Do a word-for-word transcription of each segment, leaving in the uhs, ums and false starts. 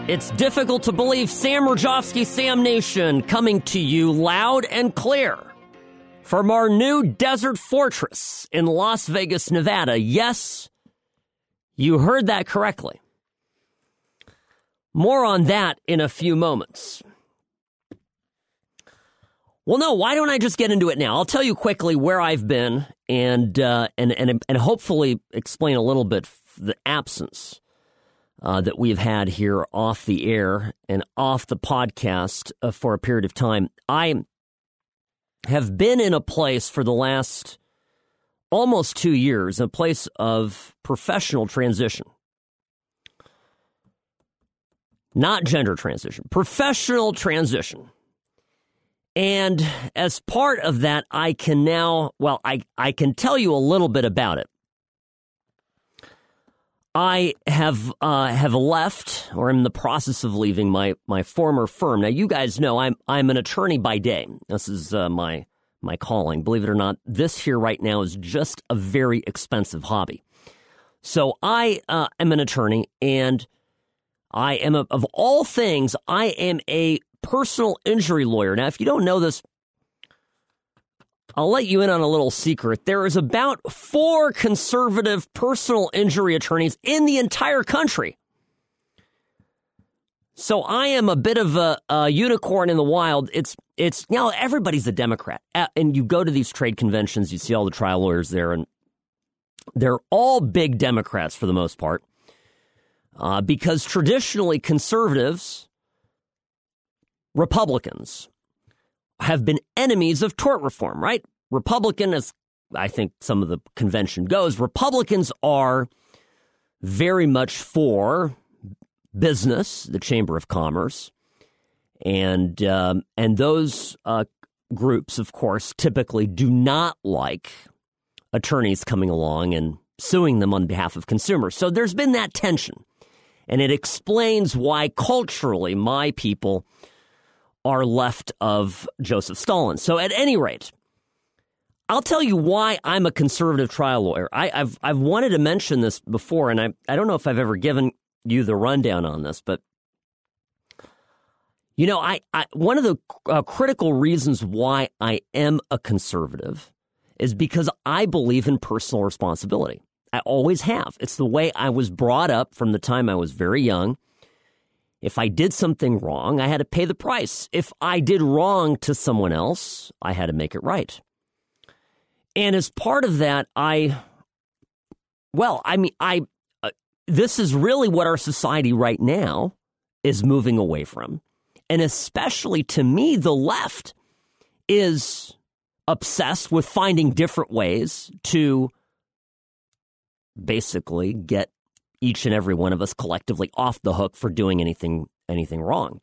It's difficult to believe. Sam Rajovsky, Sam Nation, coming to you loud and clear from our new desert fortress in Las Vegas, Nevada. Yes, you heard that correctly. More on that in a few moments. Well, no, why don't I just get into it now? I'll tell you quickly where I've been and uh, and and and hopefully explain a little bit the absence Uh, that we've had here off the air and off the podcast uh, for a period of time. I have been in a place for the last almost two years, a place of professional transition. Not gender transition, professional transition. And as part of that, I can now, well, I, I can tell you a little bit about it. I have uh, have left, or am in the process of leaving, my my former firm. Now, you guys know I'm I'm an attorney by day. This is uh, my my calling. Believe it or not, this here right now is just a very expensive hobby. So I uh, am an attorney, and I am a, of all things, I am a personal injury lawyer. Now, if you don't know this, I'll let you in on a little secret. There is about four conservative personal injury attorneys in the entire country. So I am a bit of a, a unicorn in the wild. It's, it's, you know, everybody's a Democrat. And you go to these trade conventions, you see all the trial lawyers there, and they're all big Democrats for the most part. Uh, because traditionally conservatives, Republicans, have been enemies of tort reform, right? Republican, as I think some of the convention goes, Republicans are very much for business, the Chamber of Commerce, and um, and those uh, groups, of course, typically do not like attorneys coming along and suing them on behalf of consumers. So there's been that tension, and it explains why culturally my people are left of Joseph Stalin. So at any rate, I'll tell you why I'm a conservative trial lawyer. I, I've I've wanted to mention this before, and I I don't know if I've ever given you the rundown on this, but you know, I, I one of the uh, critical reasons why I am a conservative is because I believe in personal responsibility. I always have. It's the way I was brought up from the time I was very young. If I did something wrong, I had to pay the price. If I did wrong to someone else, I had to make it right. And as part of that, I, well, I mean, I, uh, this is really what our society right now is moving away from. And especially to me, the left is obsessed with finding different ways to basically get each and every one of us collectively off the hook for doing anything anything wrong.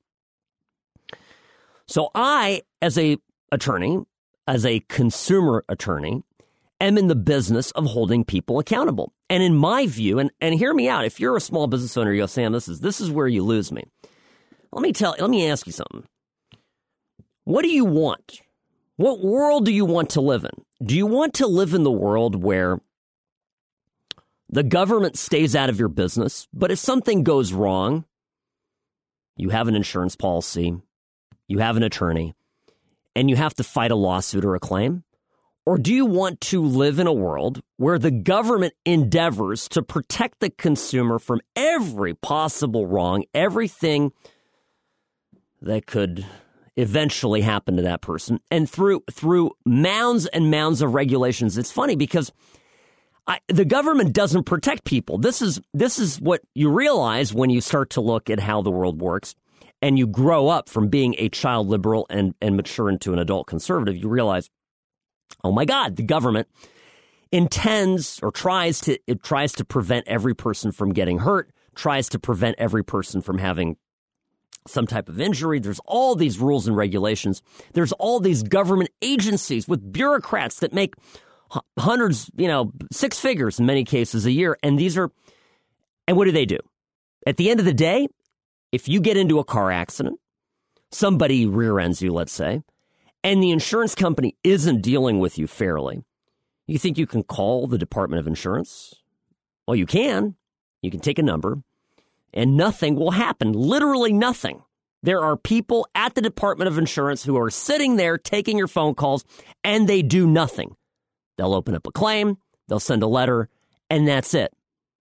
So I, as a attorney, as a consumer attorney, am in the business of holding people accountable. And in my view, and, and hear me out, if you're a small business owner, you go, Sam, this is this is where you lose me. Let me tell let me ask you something. What do you want? What world do you want to live in? Do you want to live in the world where the government stays out of your business, but if something goes wrong, you have an insurance policy, you have an attorney, and you have to fight a lawsuit or a claim? Or do you want to live in a world where the government endeavors to protect the consumer from every possible wrong, everything that could eventually happen to that person, and through through mounds and mounds of regulations? It's funny because I, the government doesn't protect people. This is this is what you realize when you start to look at how the world works and you grow up from being a child liberal and, and mature into an adult conservative. You realize, oh, my God, the government intends or tries to it tries to prevent every person from getting hurt, tries to prevent every person from having some type of injury. There's all these rules and regulations. There's all these government agencies with bureaucrats that make hundreds, you know, six figures in many cases a year. And these are, and what do they do? At the end of the day, if you get into a car accident, somebody rear ends you, let's say, and the insurance company isn't dealing with you fairly, you think you can call the Department of Insurance? Well, you can. You can take a number and nothing will happen. Literally nothing. There are people at the Department of Insurance who are sitting there taking your phone calls, and they do nothing. They'll open up a claim, they'll send a letter, and that's it.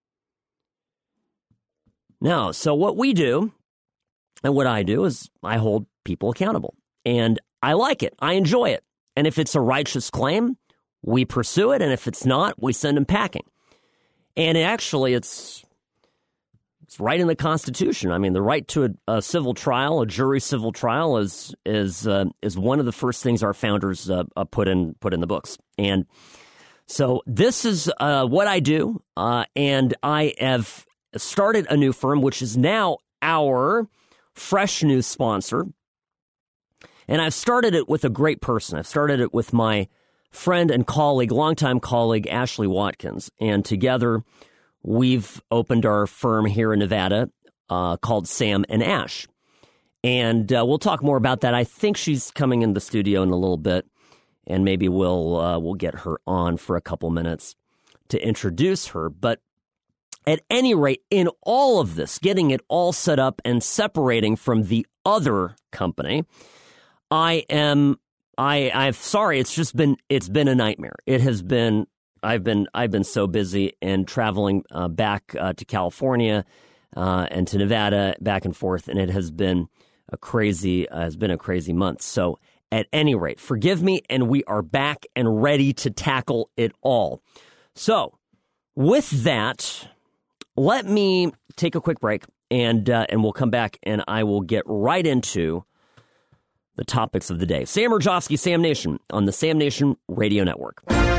Now, so what we do, and what I do, is I hold people accountable. And I like it. I enjoy it. And if it's a righteous claim, we pursue it. And if it's not, we send them packing. And actually, it's it's right in the Constitution. I mean, the right to a, a civil trial, a jury civil trial, is is uh, is one of the first things our founders uh, uh, put in put in the books. And so this is uh, what I do. Uh, and I have started a new firm, which is now our fresh new sponsor. And I've started it with a great person. I've started it with my friend and colleague, longtime colleague, Ashley Watkins. And together, we've opened our firm here in Nevada uh, called Sam and Ash. And uh, we'll talk more about that. I think she's coming in the studio in a little bit, and maybe we'll uh, we'll get her on for a couple minutes to introduce her. But at any rate, in all of this, getting it all set up and separating from the other company, I am, I, I'm sorry, it's just been, it's been a nightmare. It has been, I've been, I've been so busy and traveling uh, back uh, to California uh, and to Nevada, back and forth, and it has been a crazy, uh, has been a crazy month. So at any rate, forgive me, and we are back and ready to tackle it all. So with that, let me take a quick break, and uh, and we'll come back, and I will get right into the topics of the day. Sam Mirejovsky, Sam Nation, on the Sam Nation Radio Network.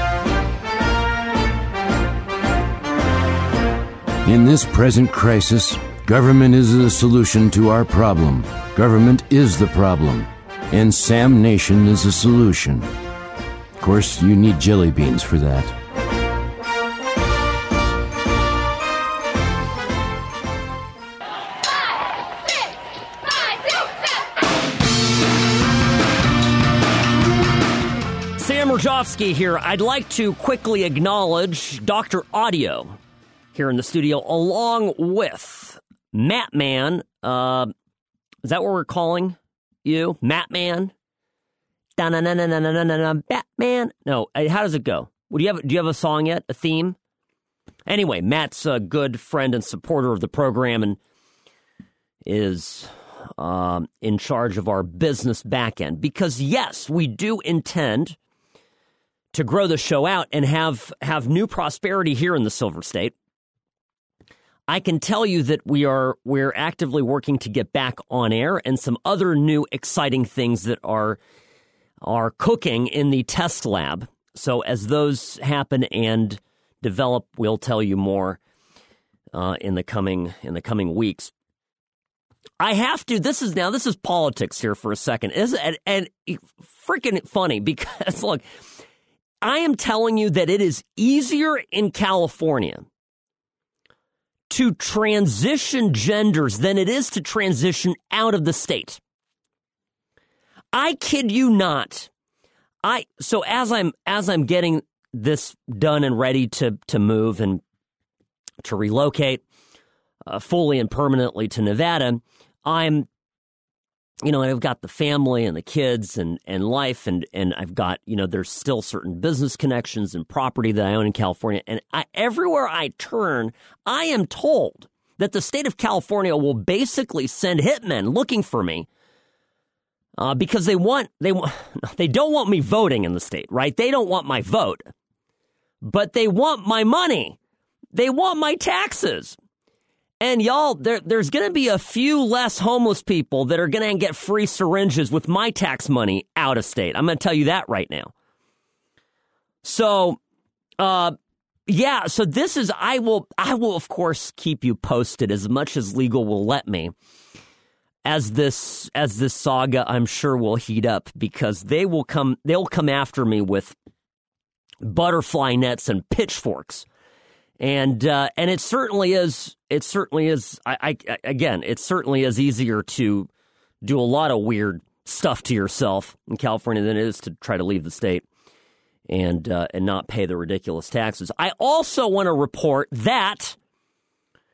In this present crisis, government is the solution to our problem. Government is the problem, and Sam Nation is the solution. Of course, you need jelly beans for that. Mirejovsky here. I'd like to quickly acknowledge Doctor Audio here in the studio, along with Matt Man. Uh, is that what we're calling you? Matt Man? Batman? No, how does it go? Well, do you have do you have a song yet? A theme? Anyway, Matt's a good friend and supporter of the program and is um, in charge of our business back end. Because, yes, we do intend to grow the show out and have have new prosperity here in the Silver State. I can tell you that we are we're actively working to get back on air, and some other new exciting things that are are cooking in the test lab. So as those happen and develop, we'll tell you more uh, in the coming in the coming weeks. I have to. This is now. This is politics here for a second. Is and, and freaking funny because look. I am telling you that it is easier in California to transition genders than it is to transition out of the state. I kid you not. I so as I'm as I'm getting this done and ready to to move and to relocate uh, fully and permanently to Nevada, I'm You know, I've got the family and the kids and, and life, and, and I've got, you know, there's still certain business connections and property that I own in California. And I, everywhere I turn, I am told that the state of California will basically send hitmen looking for me uh, because they want, they, they don't want me voting in the state, right? They don't want my vote, but they want my money. They want my taxes. And y'all, there, there's going to be a few less homeless people that are going to get free syringes with my tax money out of state. I'm going to tell you that right now. So, uh, yeah, so this is, I will, I will, of course, keep you posted as much as legal will let me as this, as this saga, I'm sure, will heat up because they will come, they'll come after me with butterfly nets and pitchforks. And uh, and it certainly is. It certainly is. I, I again, it certainly is easier to do a lot of weird stuff to yourself in California than it is to try to leave the state and uh, and not pay the ridiculous taxes. I also want to report that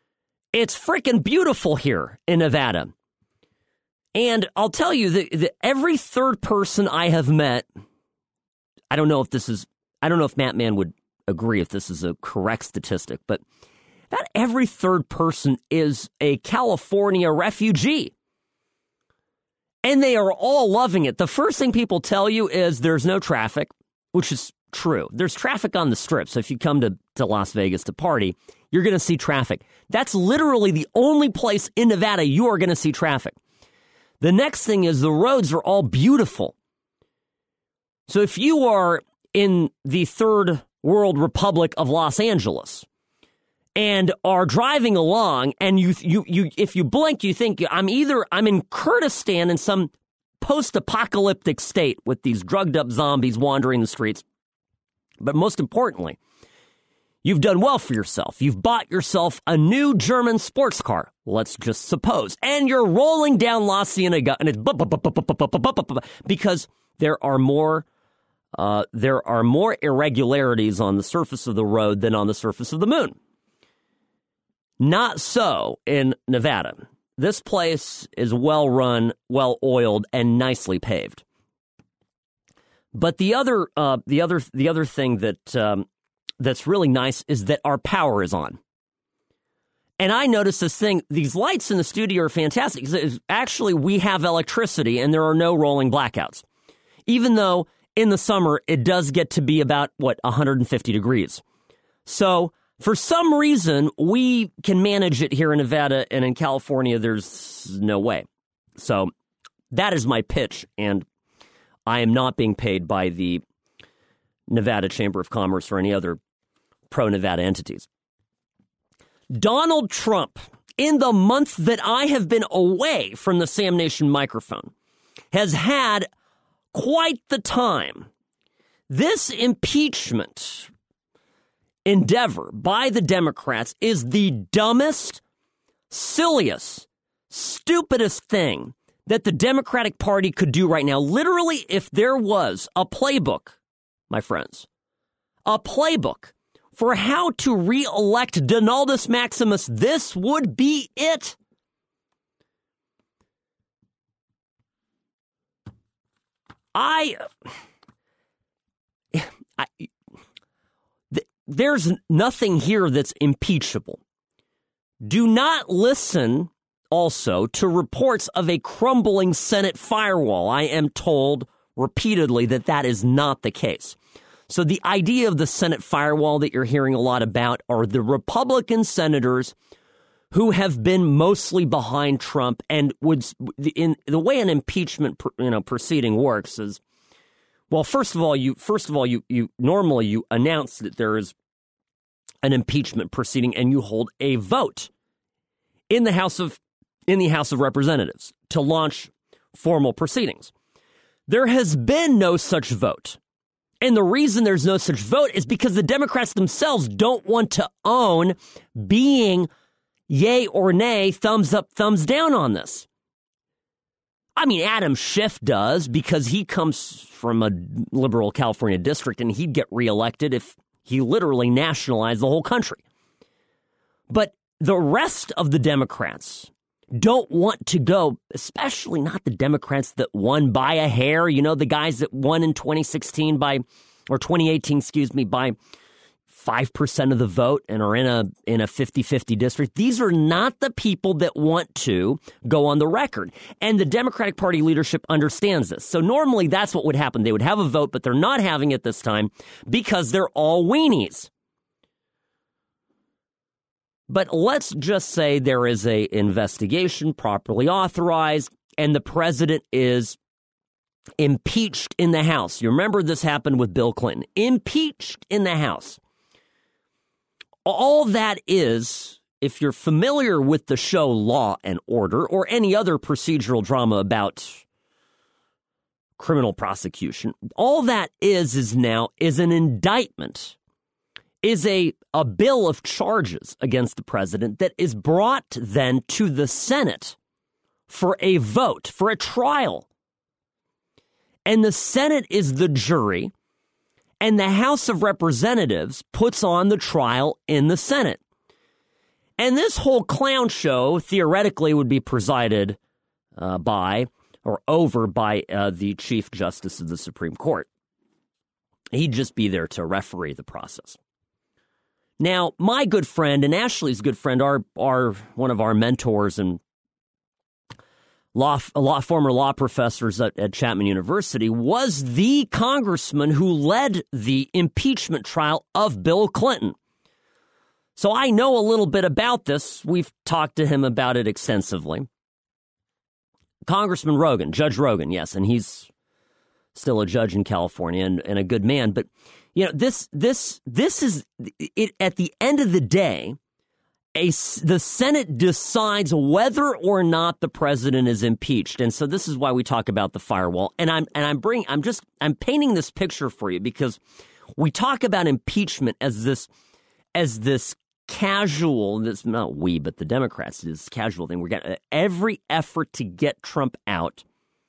It's freaking beautiful here in Nevada. And I'll tell you that, that every third person I have met, I don't know if this is, I don't know if Matt Mann would agree if this is a correct statistic, but about every third person is a California refugee. And they are all loving it. The first thing people tell you is there's no traffic, which is true. There's traffic on the strip. So if you come to, to Las Vegas to party, you're going to see traffic. That's literally the only place in Nevada you are going to see traffic. The next thing is the roads are all beautiful. So if you are in the third world republic of Los Angeles and are driving along and you, you, you, if you blink, you think I'm either I'm in Kurdistan in some post-apocalyptic state with these drugged up zombies wandering the streets. But most importantly, you've done well for yourself. You've bought yourself a new German sports car, let's just suppose, and you're rolling down La Cienega, and it's because there are more uh, there are more irregularities on the surface of the road than on the surface of the moon. Not so in Nevada. This place is well run, well oiled, and nicely paved. But the other, uh, the other, the other thing that um, that's really nice is that our power is on. And I noticed this thing, these lights in the studio are fantastic. Actually, we have electricity and there are no rolling blackouts. Even though in the summer, it does get to be about, what, one hundred fifty degrees. So for some reason, we can manage it here in Nevada, and in California, there's no way. So that is my pitch, and I am not being paid by the Nevada Chamber of Commerce or any other pro-Nevada entities. Donald Trump, in the month that I have been away from the Sam Nation microphone, has had quite the time. This impeachment endeavor by the Democrats is the dumbest, silliest, stupidest thing that the Democratic Party could do right now. Literally, if there was a playbook, my friends, a playbook for how to re-elect Donaldus Maximus, this would be it. I, I th- there's nothing here that's impeachable. Do not listen also to reports of a crumbling Senate firewall. I am told repeatedly that that is not the case. So the idea of the Senate firewall that you're hearing a lot about are the Republican senators who have been mostly behind Trump, and would in the way an impeachment you know proceeding works is, well, first of all, you first of all you you normally you announce that there is an impeachment proceeding and you hold a vote in the House of in the House of Representatives to launch formal proceedings. There has been no such vote. And the reason there's no such vote is because the Democrats themselves don't want to own being yay or nay, thumbs up, thumbs down on this. I mean, Adam Schiff does because he comes from a liberal California district and he'd get reelected if he literally nationalized the whole country. But the rest of the Democrats don't want to go, especially not the Democrats that won by a hair. You know, the guys that won in twenty sixteen by, or twenty eighteen, excuse me, by five percent of the vote and are in a in a fifty-fifty district. These are not the people that want to go on the record. And the Democratic Party leadership understands this. So normally that's what would happen. They would have a vote, but they're not having it this time because they're all weenies. But let's just say there is a investigation properly authorized and the president is impeached in the House. You remember this happened with Bill Clinton. Impeached in the House. All that is, if you're familiar with the show Law and Order or any other procedural drama about criminal prosecution, all that is is now is an indictment, is a, a bill of charges against the president that is brought then to the Senate for a vote, for a trial. And the Senate is the jury. And the House of Representatives puts on the trial in the Senate. And this whole clown show theoretically would be presided uh, by or over by uh, the Chief Justice of the Supreme Court. He'd just be there to referee the process. Now, my good friend and Ashley's good friend, our, our one of our mentors and law, law former law professors at, at Chapman University, was the congressman who led the impeachment trial of Bill Clinton. So I know a little bit about this. We've talked to him about it extensively. Congressman Rogan, Judge Rogan, yes, and he's still a judge in California and, and a good man. But, you know, this this this is it. At the end of the day, a, the Senate decides whether or not the president is impeached. And so this is why we talk about the firewall. And I'm and I'm bringing I'm just I'm painting this picture for you because we talk about impeachment as this as this casual, this not we, but the Democrats, this casual thing. We're getting every effort to get Trump out.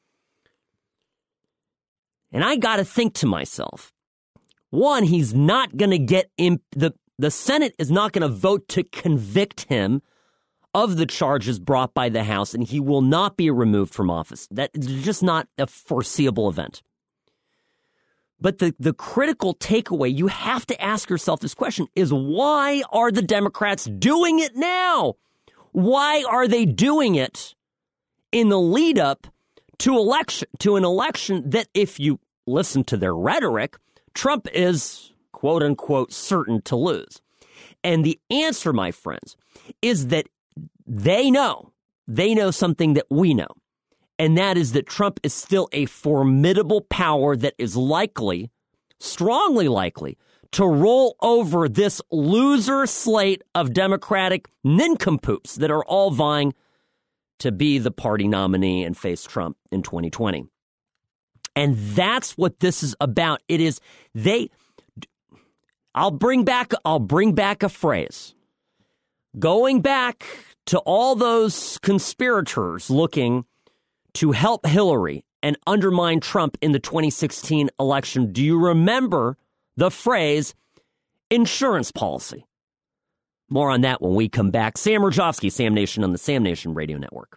And I got to think to myself, one, he's not going to get imp- the the Senate is not going to vote to convict him of the charges brought by the House, and he will not be removed from office. That is just not a foreseeable event. But the, the critical takeaway, you have to ask yourself this question, is why are the Democrats doing it now? Why are they doing it in the lead up to election to an election that, if you listen to their rhetoric, Trump is, quote unquote, certain to lose? And the answer, my friends, is that they know, they know something that we know. And that is that Trump is still a formidable power that is likely, strongly likely, to roll over this loser slate of Democratic nincompoops that are all vying to be the party nominee and face Trump in twenty twenty. And that's what this is about. It is they. I'll bring back. I'll bring back a phrase. Going back to all those conspirators looking to help Hillary and undermine Trump in the twenty sixteen election. Do you remember the phrase insurance policy? More on that when we come back. Sam Rajovsky, Sam Nation on the Sam Nation Radio Network.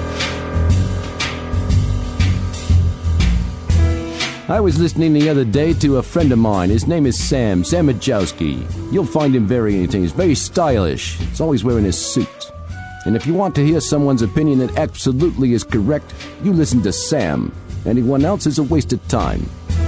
I was listening the other day to a friend of mine. His name is Sam, Sam Rajovsky. You'll find him very entertaining. He's very stylish. He's always wearing his suit. And if you want to hear someone's opinion that absolutely is correct, you listen to Sam. Anyone else is a waste of time.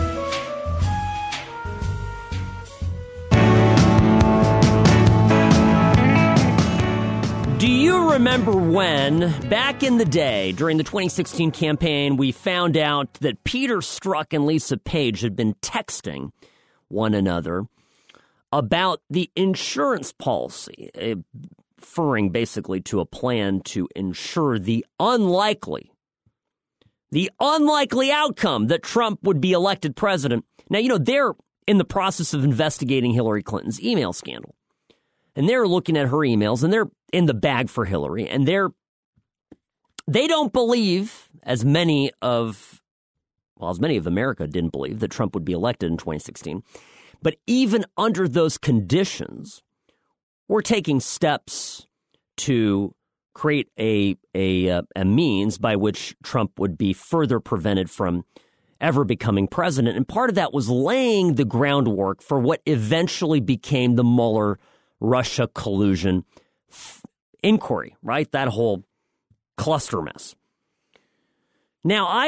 Do you remember when, back in the day, during the twenty sixteen campaign, we found out that Peter Strzok and Lisa Page had been texting one another about the insurance policy, uh, referring basically to a plan to ensure the unlikely, the unlikely outcome that Trump would be elected president. Now, you know, they're in the process of investigating Hillary Clinton's email scandal. And they're looking at her emails, and they're in the bag for Hillary. And they're they don't believe, as many of, well, as many of America didn't believe, that Trump would be elected in twenty sixteen. But even under those conditions, we're taking steps to create a a, uh, a means by which Trump would be further prevented from ever becoming president. And part of that was laying the groundwork for what eventually became the Mueller Russia collusion f- inquiry, right? That whole cluster mess. Now, I...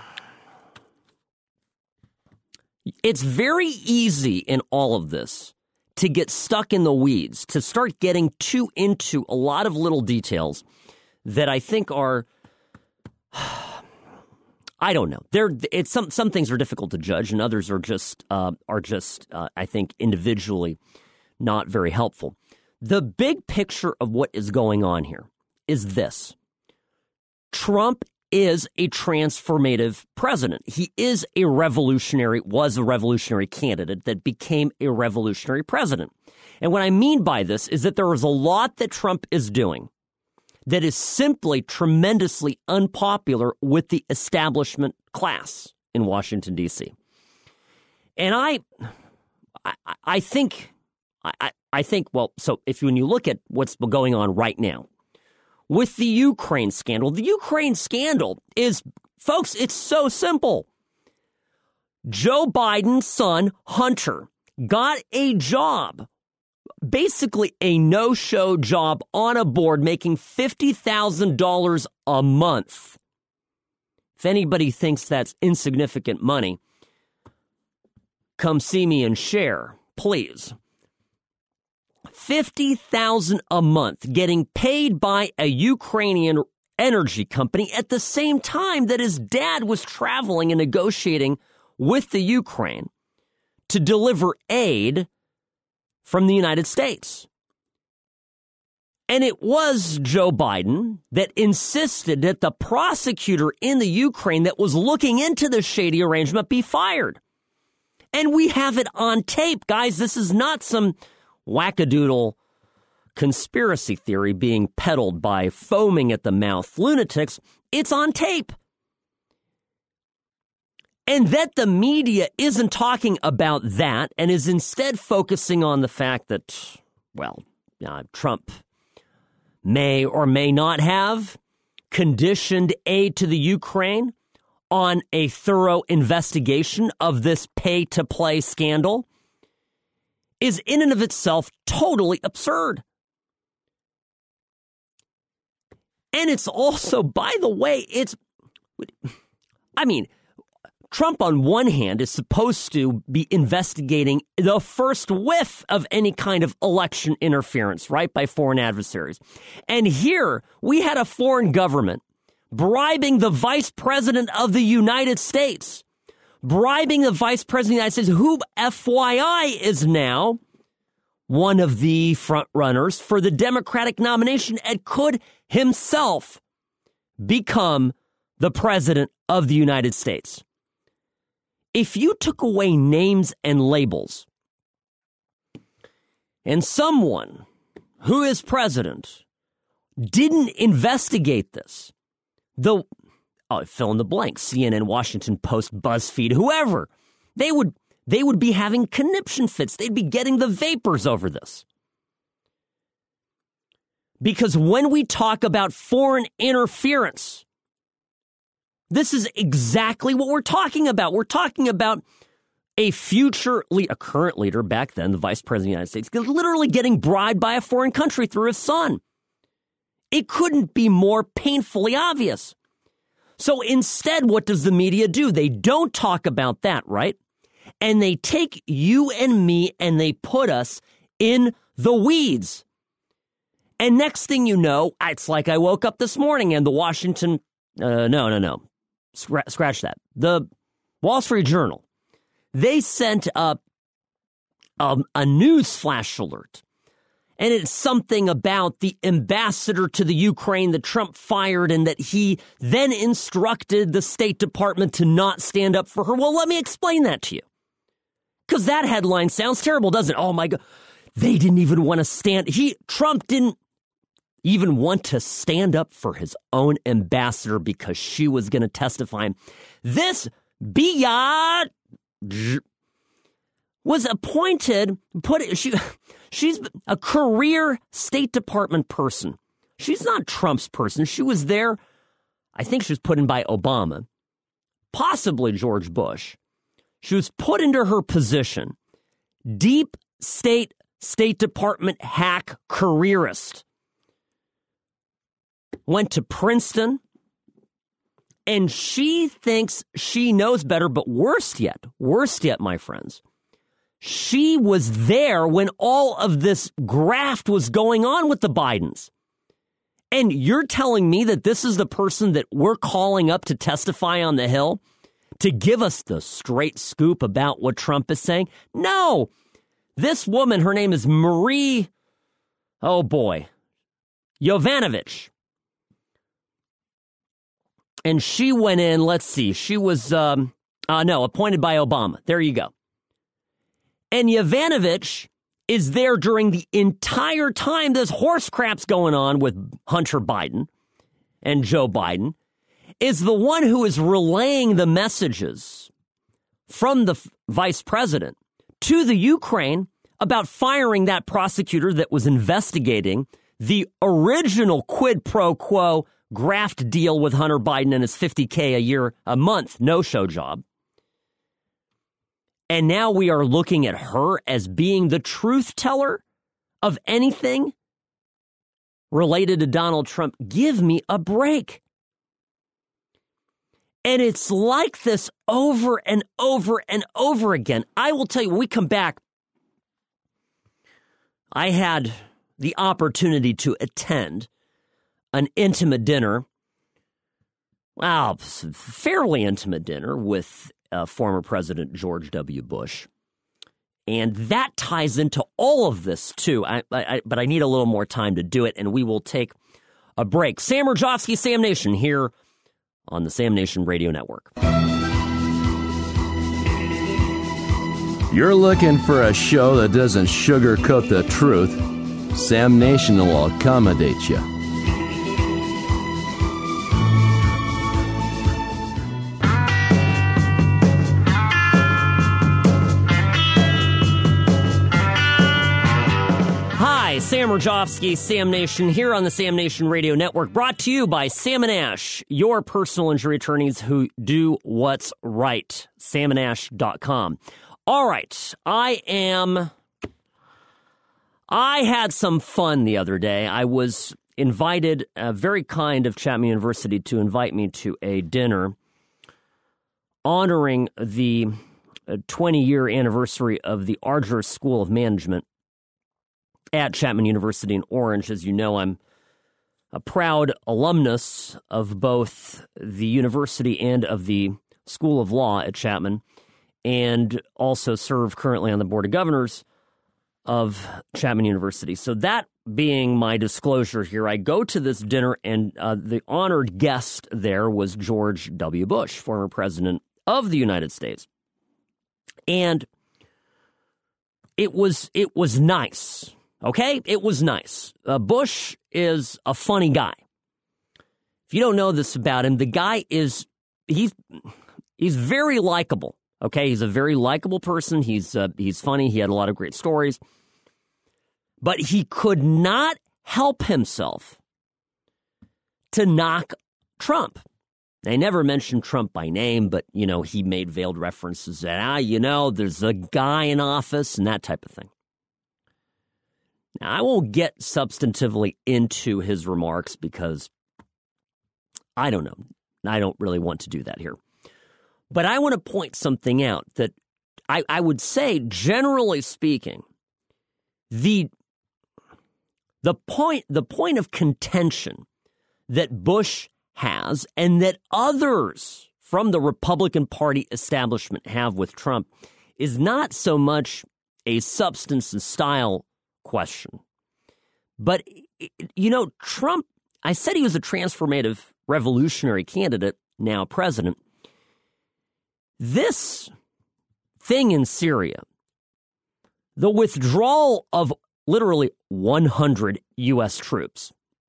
It's very easy in all of this to get stuck in the weeds, to start getting too into a lot of little details that I think are, I don't know. They're, it's some some things are difficult to judge, and others are just uh, are just uh, I think individually not very helpful. The big picture of what is going on here is this: Trump is a transformative president. He is a revolutionary, was a revolutionary candidate that became a revolutionary president. And what I mean by this is that there is a lot that Trump is doing that is simply tremendously unpopular with the establishment class in Washington, D C. And I, I, I think, I, I think, well, so if when you look at what's going on right now with the Ukraine scandal, the Ukraine scandal is, folks, it's so simple. Joe Biden's son, Hunter, got a job, basically a no-show job on a board, making fifty thousand dollars a month. If anybody thinks that's insignificant money, come see me and share, please. fifty thousand dollars a month getting paid by a Ukrainian energy company at the same time that his dad was traveling and negotiating with the Ukraine to deliver aid from the United States. And it was Joe Biden that insisted that the prosecutor in the Ukraine that was looking into the shady arrangement be fired. And we have it on tape, guys. This is not some wackadoodle conspiracy theory being peddled by foaming at the mouth lunatics. It's on tape. And that the media isn't talking about that and is instead focusing on the fact that, well, uh, Trump may or may not have conditioned aid to the Ukraine on a thorough investigation of this pay-to-play scandal is in and of itself totally absurd. And it's also, by the way, it's, I mean, Trump on one hand is supposed to be investigating the first whiff of any kind of election interference, right, by foreign adversaries. And here we had a foreign government bribing the vice president of the United States, bribing the vice president of the United States, who, F Y I, is now one of the front runners for the Democratic nomination and could himself become the president of the United States. If you took away names and labels, and someone who is president didn't investigate this, the oh, fill in the blank, C N N, Washington Post, BuzzFeed, whoever, they would they would be having conniption fits. They'd be getting the vapors over this. Because when we talk about foreign interference, this is exactly what we're talking about. We're talking about a future, le- a current leader back then, the vice president of the United States, literally getting bribed by a foreign country through his son. It couldn't be more painfully obvious. So instead, what does the media do? They don't talk about that, right? And they take you and me and they put us in the weeds. And next thing you know, it's like I woke up this morning and the Washington, uh, no, no, no. Scratch, scratch that. The Wall Street Journal, they sent up a, a news flash alert. And it's something about the ambassador to the Ukraine that Trump fired and that he then instructed the State Department to not stand up for her. Well, let me explain that to you. Because that headline sounds terrible, doesn't it? Oh, my God. They didn't even want to stand. He, Trump didn't even want to stand up for his own ambassador because she was going to testify. This biatch was appointed, put she, she's a career State Department person. She's not Trump's person. She was there, I think she was put in by Obama, possibly George Bush. She was put into her position, deep state State Department hack careerist. Went to Princeton, and she thinks she knows better, but worst yet, worst yet, my friends, she was there when all of this graft was going on with the Bidens. And you're telling me that this is the person that we're calling up to testify on the Hill to give us the straight scoop about what Trump is saying? No. This woman, her name is Marie, oh boy, Yovanovitch. And she went in, let's see, she was, um, uh, no, appointed by Obama. There you go. And Yovanovitch is there during the entire time this horse crap's going on with Hunter Biden and Joe Biden, is the one who is relaying the messages from the f- vice president to the Ukraine about firing that prosecutor that was investigating the original quid pro quo graft deal with Hunter Biden and his fifty K a year, a month, no-show job. And now we are looking at her as being the truth teller of anything related to Donald Trump. Give me a break. And it's like this over and over and over again. I will tell you, when we come back, I had the opportunity to attend an intimate dinner, wow, fairly intimate dinner with uh, former President George W. Bush. And that ties into all of this, too. I, I, but I need a little more time to do it, and we will take a break. Sam Mirejovsky, Sam Nation, here on the Sam Nation Radio Network. You're looking for a show that doesn't sugarcoat the truth. Sam Nation will accommodate you. Hi, Sam Mirejovsky, Sam Nation, here on the Sam Nation Radio Network, brought to you by Sam and Ash, your personal injury attorneys who do what's right. sam and ash dot com. All right, I am... I had some fun the other day. I was invited, uh, very kind of Chapman University, to invite me to a dinner honoring the twenty-year anniversary of the Argyros School of Management at Chapman University in Orange. As you know, I'm a proud alumnus of both the university and of the School of Law at Chapman, and also serve currently on the Board of Governors of Chapman University. So that being my disclosure here, I go to this dinner, and uh, the honored guest there was George W. Bush, former president of the United States. And it was it was nice, okay? It was nice. Uh, Bush is a funny guy. If you don't know this about him, the guy is, he's, he's very likable. Okay, he's a very likable person. He's uh, he's funny. He had a lot of great stories. But he could not help himself to knock Trump. They never mentioned Trump by name, but, you know, he made veiled references that, ah, you know, there's a guy in office and that type of thing. Now, I won't get substantively into his remarks because I don't know. I don't really want to do that here. But I want to point something out that I, I would say, generally speaking, the the point the point of contention that Bush has and that others from the Republican Party establishment have with Trump is not so much a substance and style question. But, you know, Trump, I said he was a transformative revolutionary candidate, now president. This thing in Syria, the withdrawal of literally one hundred U S troops,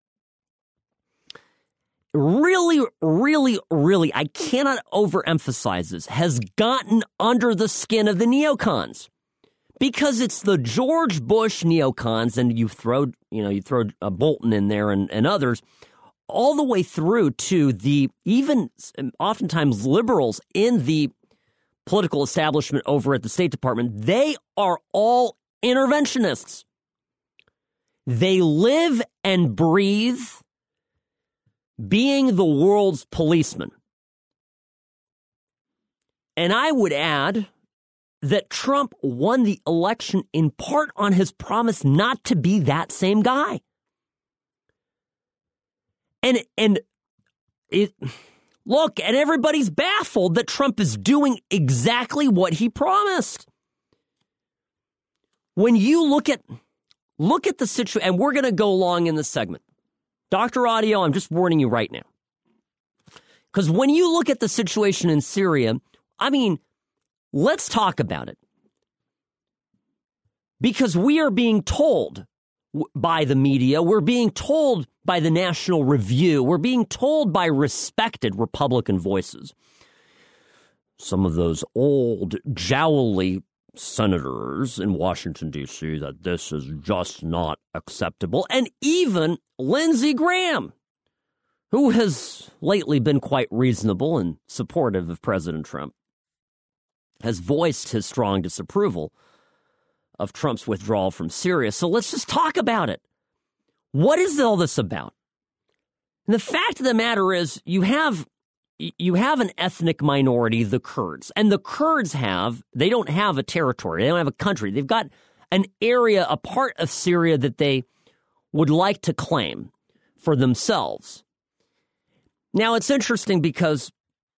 really, really, really, I cannot overemphasize this, has gotten under the skin of the neocons. Because it's the George Bush neocons, and you throw, you know, you throw uh, Bolton in there and, and others, all the way through to the even oftentimes liberals in the political establishment over at the State Department. They are all interventionists. They live and breathe being the world's policeman. And I would add that Trump won the election in part on his promise not to be that same guy. And and it look, and everybody's baffled that Trump is doing exactly what he promised. When you look at look at the situation, and we're going to go along in this segment. Doctor Audio, I'm just warning you right now. Because when you look at the situation in Syria, I mean, let's talk about it. Because we are being told by the media, we're being told by the National Review, we're being told by respected Republican voices. Some of those old, jowly senators in Washington, D C, that this is just not acceptable. And even Lindsey Graham, who has lately been quite reasonable and supportive of President Trump, has voiced his strong disapproval of Trump's withdrawal from Syria. So let's just talk about it. What is all this about? And the fact of the matter is you have you have an ethnic minority, the Kurds, and the Kurds have, they don't have a territory. They don't have a country. They've got an area, a part of Syria that they would like to claim for themselves. Now, it's interesting because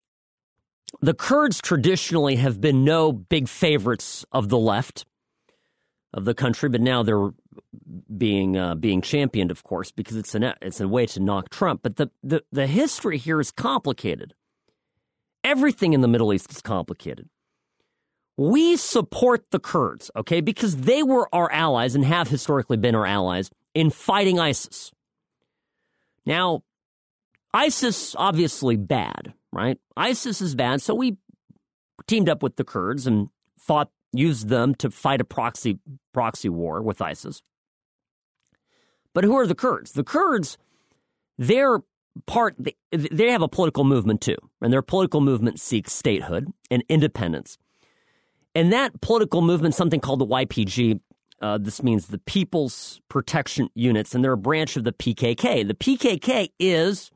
the Kurds traditionally have been no big favorites of the left of the country, but now they're being uh, being championed, of course, because it's an it's a way to knock Trump. But the, the, the history here is complicated. Everything in the Middle East is complicated. We support the Kurds, okay, because they were our allies and have historically been our allies in fighting ISIS. Now, ISIS, obviously bad, right? ISIS is bad, so we teamed up with the Kurds and fought, used them to fight a proxy proxy war with ISIS. But who are the Kurds? The Kurds, they're part, they, they have a political movement too, and their political movement seeks statehood and independence. And that political movement, something called the Y P G, uh, this means the People's Protection Units, and they're a branch of the P K K. The P K K is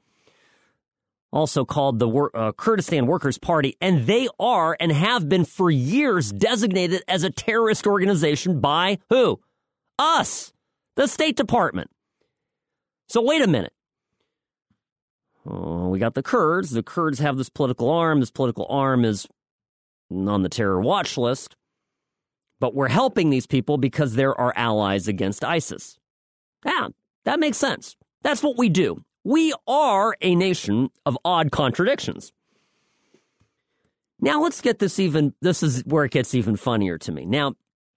also called the uh, Kurdistan Workers' Party, and they are and have been for years designated as a terrorist organization by who? Us, the State Department. So wait a minute. Oh, we got the Kurds. The Kurds have this political arm. This political arm is on the terror watch list, but we're helping these people because they're our allies against ISIS. Yeah, that makes sense. That's what we do. We are a nation of odd contradictions. Now let's get this even, this is where it gets even funnier to me. Now,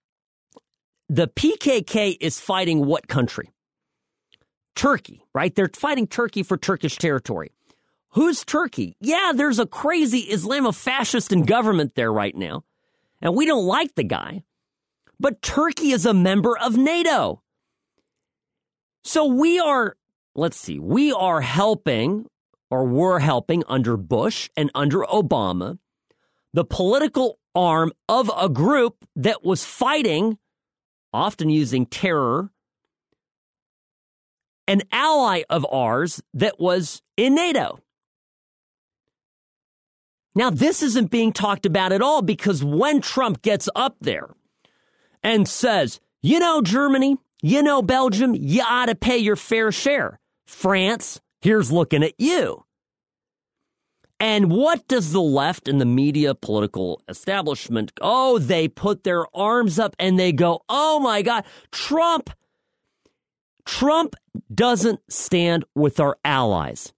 the P K K is fighting what country? Turkey, right? They're fighting Turkey for Turkish territory. Who's Turkey? Yeah, there's a crazy Islamofascist in government there right now, and we don't like the guy. But Turkey is a member of NATO. So we are, let's see, we are helping, or were helping under Bush and under Obama, the political arm of a group that was fighting, often using terror, an ally of ours that was in NATO. Now, this isn't being talked about at all because when Trump gets up there and says, you know, Germany, you know, Belgium, you ought to pay your fair share. France, here's looking at you. And what does the left and the media political establishment, oh, they put their arms up and they go, oh, my God, Trump, Trump doesn't stand with our allies.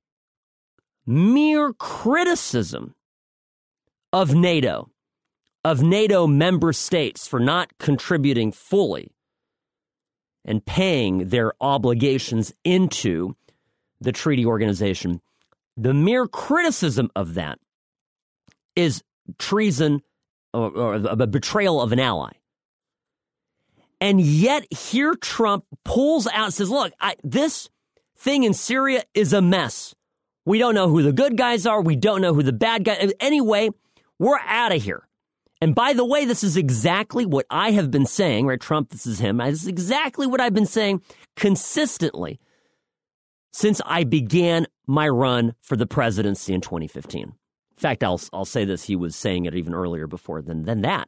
Mere criticism of NATO, of NATO member states for not contributing fully and paying their obligations into the treaty organization, the mere criticism of that is treason or, or a betrayal of an ally. And yet here Trump pulls out and says, look, I, this thing in Syria is a mess. We don't know who the good guys are. We don't know who the bad guys are. Anyway, we're out of here. And by the way, this is exactly what I have been saying, right? Trump, this is him. This is exactly what I've been saying consistently since I began my run for the presidency in twenty fifteen. In fact, I'll I'll say this. He was saying it even earlier before than, than that.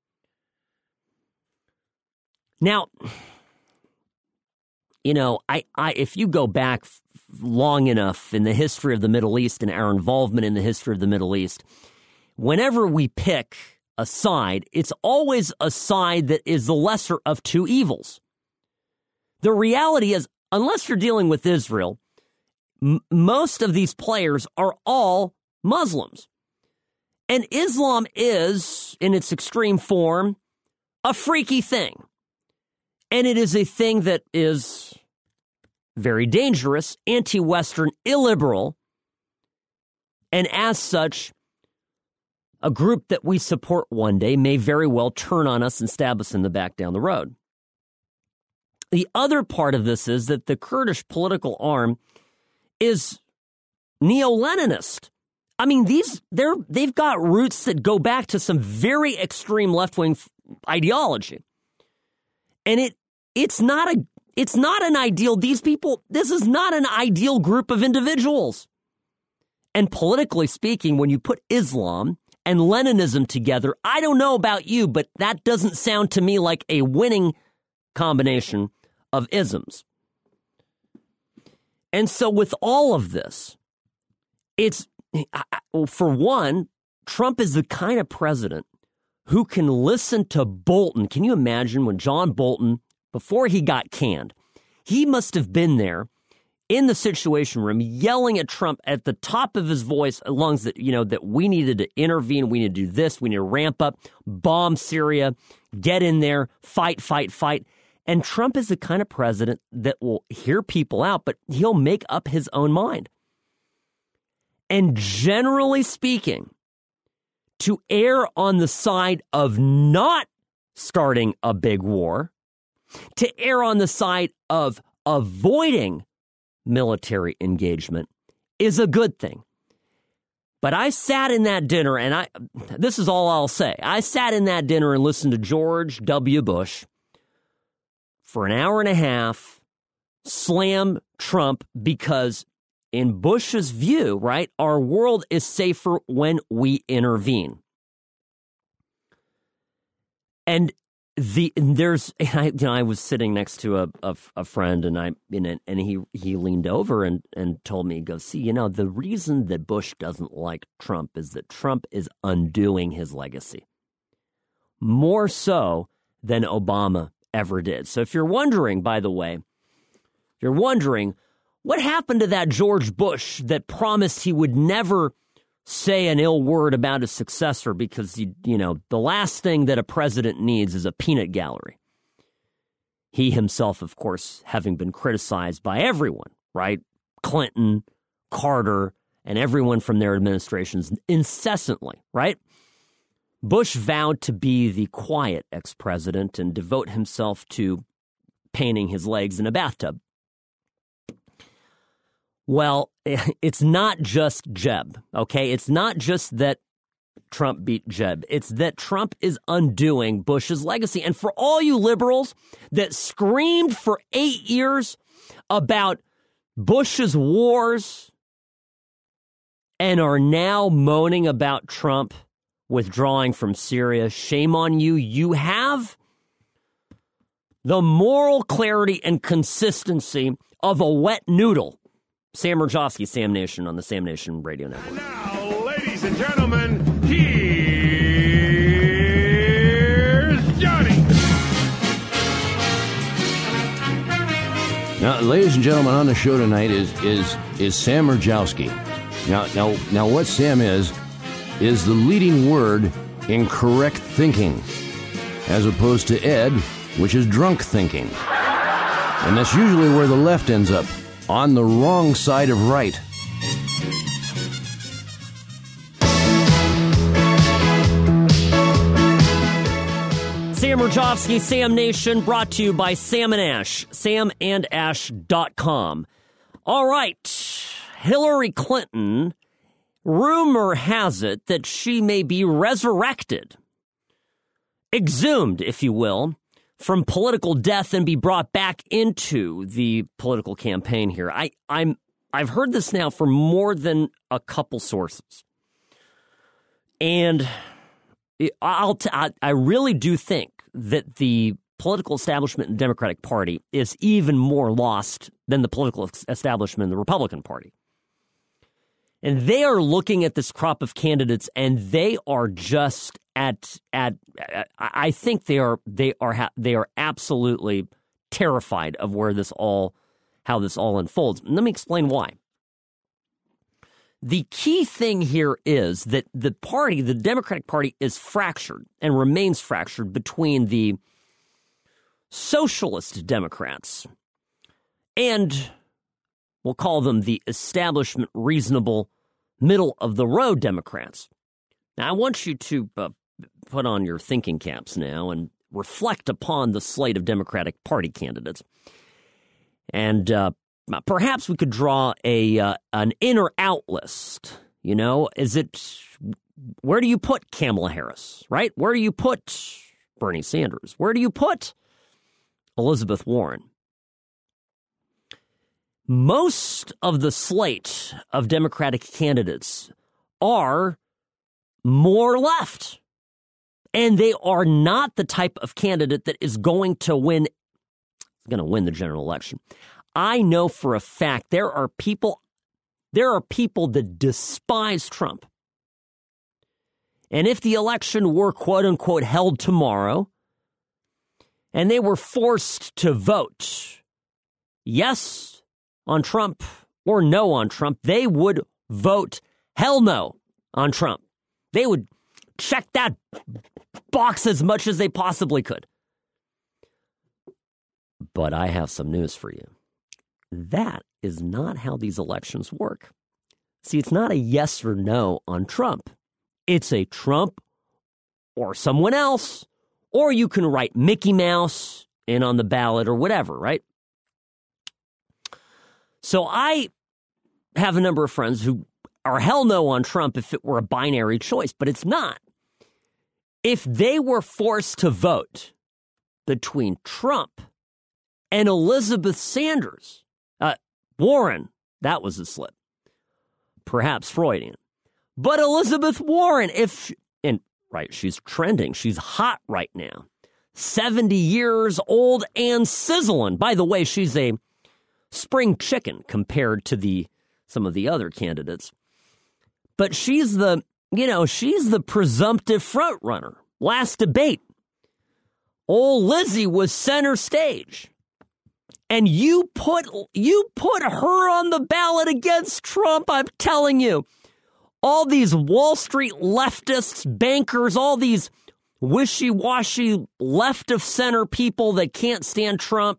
Now, you know, I, I if you go back f- long enough in the history of the Middle East and our involvement in the history of the Middle East, whenever we pick a side, it's always a side that is the lesser of two evils. The reality is, unless you're dealing with Israel, m- most of these players are all Muslims. And Islam is, in its extreme form, a freaky thing. And it is a thing that is very dangerous, anti-Western, illiberal, and as such, a group that we support one day may very well turn on us and stab us in the back down the road. The other part of this is that the Kurdish political arm is neo-Leninist. I mean, these they're they've got roots that go back to some very extreme left-wing ideology. And it it's not a it's not an ideal these people this is not an ideal group of individuals. And politically speaking, when you put Islam and Leninism together, I don't know about you, but that doesn't sound to me like a winning combination of isms. And so with all of this, it's, for one, Trump is the kind of president who can listen to Bolton. Can you imagine when John Bolton, before he got canned, he must have been there in the Situation Room yelling at Trump at the top of his voice, along that, you know, that we needed to intervene, we need to do this, we need to ramp up, bomb Syria, get in there, fight, fight, fight. And Trump is the kind of president that will hear people out, but he'll make up his own mind. And generally speaking, to err on the side of not starting a big war, to err on the side of avoiding military engagement is a good thing. But I sat in that dinner, and I this is all I'll say. I sat in that dinner and listened to George W. Bush for an hour and a half slam Trump because in Bush's view, right, our world is safer when we intervene. And the and there's and I, you know, I was sitting next to a a, a friend, and I and, and he he leaned over and and told me, he goes, see, you know, the reason that Bush doesn't like Trump is that Trump is undoing his legacy more so than Obama ever did. So if you're wondering, by the way, if you're wondering what happened to that George Bush that promised he would never say an ill word about his successor because, you, you know, the last thing that a president needs is a peanut gallery. He himself, of course, having been criticized by everyone, right? Clinton, Carter, and everyone from their administrations incessantly, right? Bush vowed to be the quiet ex-president and devote himself to painting his legs in a bathtub. Well, it's not just Jeb, okay? It's not just that Trump beat Jeb. It's that Trump is undoing Bush's legacy. And for all you liberals that screamed for eight years about Bush's wars and are now moaning about Trump withdrawing from Syria, shame on you. You have the moral clarity and consistency of a wet noodle. Sam Rajovsky, Sam Nation on the Sam Nation Radio Network. And now, ladies and gentlemen, here's Johnny. Now, ladies and gentlemen, on the show tonight is is is Sam Rajowski. Now, now, now, what Sam is is the leading word in correct thinking, as opposed to Ed, which is drunk thinking, and that's usually where the left ends up, on the wrong side of right. Sam Rajovsky, Sam Nation, brought to you by Sam and Ash, sam and ash dot com. All right, Hillary Clinton, rumor has it that she may be resurrected, exhumed, if you will, from political death and be brought back into the political campaign here. I, I'm, I've heard this now from more than a couple sources. And I'll t- I, I really do think that the political establishment in the Democratic Party is even more lost than the political establishment in the Republican Party. And they are looking at this crop of candidates, and they are just at at. I think they are they are they are absolutely terrified of where this all, how this all unfolds. And let me explain why. The key thing here is that the party, the Democratic Party, is fractured and remains fractured between the socialist Democrats and we'll call them the establishment, reasonable, middle-of-the-road Democrats. Now, I want you to uh, put on your thinking caps now and reflect upon the slate of Democratic Party candidates. And uh, perhaps we could draw a uh, an in-or-out list. You know, is it, where do you put Kamala Harris, right? Where do you put Bernie Sanders? Where do you put Elizabeth Warren? Most of the slate of Democratic candidates are more left. And they are not the type of candidate that is going to win, going to win the general election. I know for a fact there are people, there are people that despise Trump. And if the election were, quote unquote, held tomorrow, and they were forced to vote yes on Trump or no on Trump, they would vote hell no on Trump. They would check that box as much as they possibly could. But I have some news for you. That is not how these elections work. See, it's not a yes or no on Trump. It's a Trump or someone else, or you can write Mickey Mouse in on the ballot or whatever, right? So I have a number of friends who are hell no on Trump if it were a binary choice, but it's not. If they were forced to vote between Trump and Elizabeth Sanders, uh, Warren, that was a slip, perhaps Freudian. But Elizabeth Warren, if, and right, she's trending, she's hot right now, seventy years old and sizzling. By the way, she's a spring chicken compared to the some of the other candidates. But she's the, you know, she's the presumptive front runner. Last debate, old Lizzie was center stage. And you put you put her on the ballot against Trump, I'm telling you. All these Wall Street leftists, bankers, all these wishy-washy left of center people that can't stand Trump.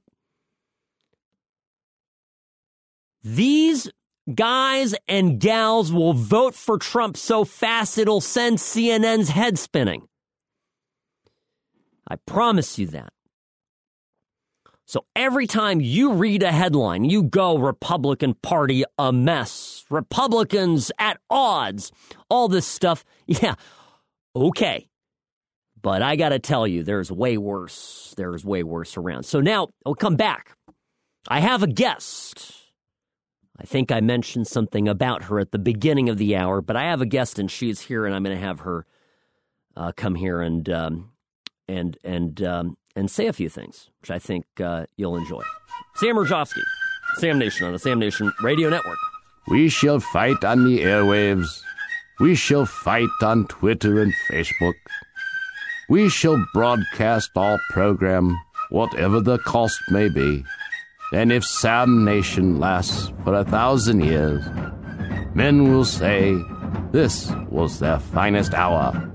These guys and gals will vote for Trump so fast it'll send C N N's head spinning. I promise you that. So every time you read a headline, you go Republican Party a mess, Republicans at odds, all this stuff. Yeah, okay. But I got to tell you, there's way worse. There's way worse around. So now I'll come back. I have a guest. I think I mentioned something about her at the beginning of the hour, but I have a guest and she's here, and I'm going to have her uh, come here and um, and and um, and say a few things, which I think uh, you'll enjoy. Sam Mirejovsky, Sam Nation on the Sam Nation Radio Network. We shall fight on the airwaves. We shall fight on Twitter and Facebook. We shall broadcast our program, whatever the cost may be. And if Sam Nation lasts for a thousand years, men will say this was their finest hour.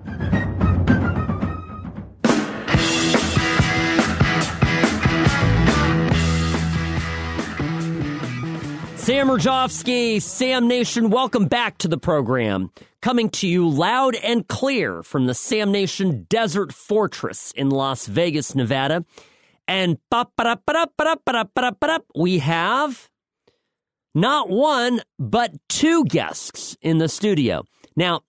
Sam Mirejovsky, Sam Nation, welcome back to the program. Coming to you loud and clear from the Sam Nation Desert Fortress in Las Vegas, Nevada. And we have not one, but two guests in the studio. Now,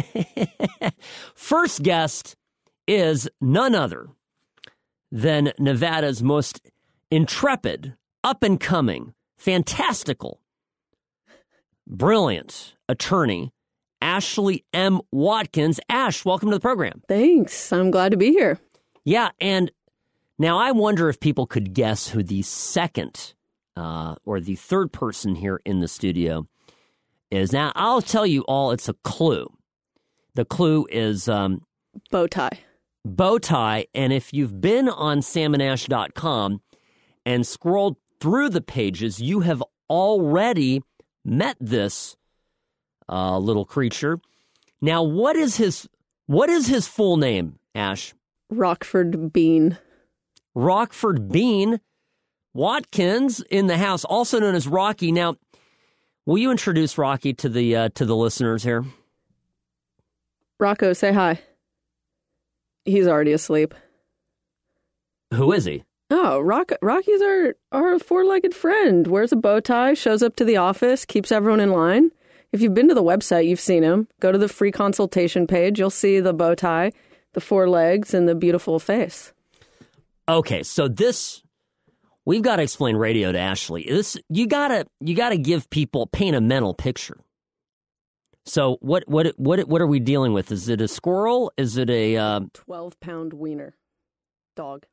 first guest is none other than Nevada's most intrepid, up-and-coming, fantastical, brilliant attorney, Ashley M. Watkins. Ash, welcome to the program. Thanks. I'm glad to be here. Yeah, and now I wonder if people could guess who the second uh, or the third person here in the studio is. Now, I'll tell you all, it's a clue. The clue is um, bow tie. Bow tie, and if you've been on sam and ash dot com and scrolled through the pages, you have already met this uh, little creature. Now, what is his what is his full name, Ash? Rockford Bean. Rockford Bean Watkins in the house, also known as Rocky. Now, will you introduce Rocky to the uh, to the listeners here? Rocco, say hi. He's already asleep. Who is he? Oh, Rock, Rocky's our, our four-legged friend. Wears a bow tie, shows up to the office, keeps everyone in line. If you've been to the website, you've seen him. Go to the free consultation page. You'll see the bow tie, the four legs, and the beautiful face. Okay, so this, we've got to explain radio to Ashley. This you gotta you gotta give people, paint a mental picture. So what what what what are we dealing with? Is it a squirrel? Is it a uh... twelve-pound wiener dog?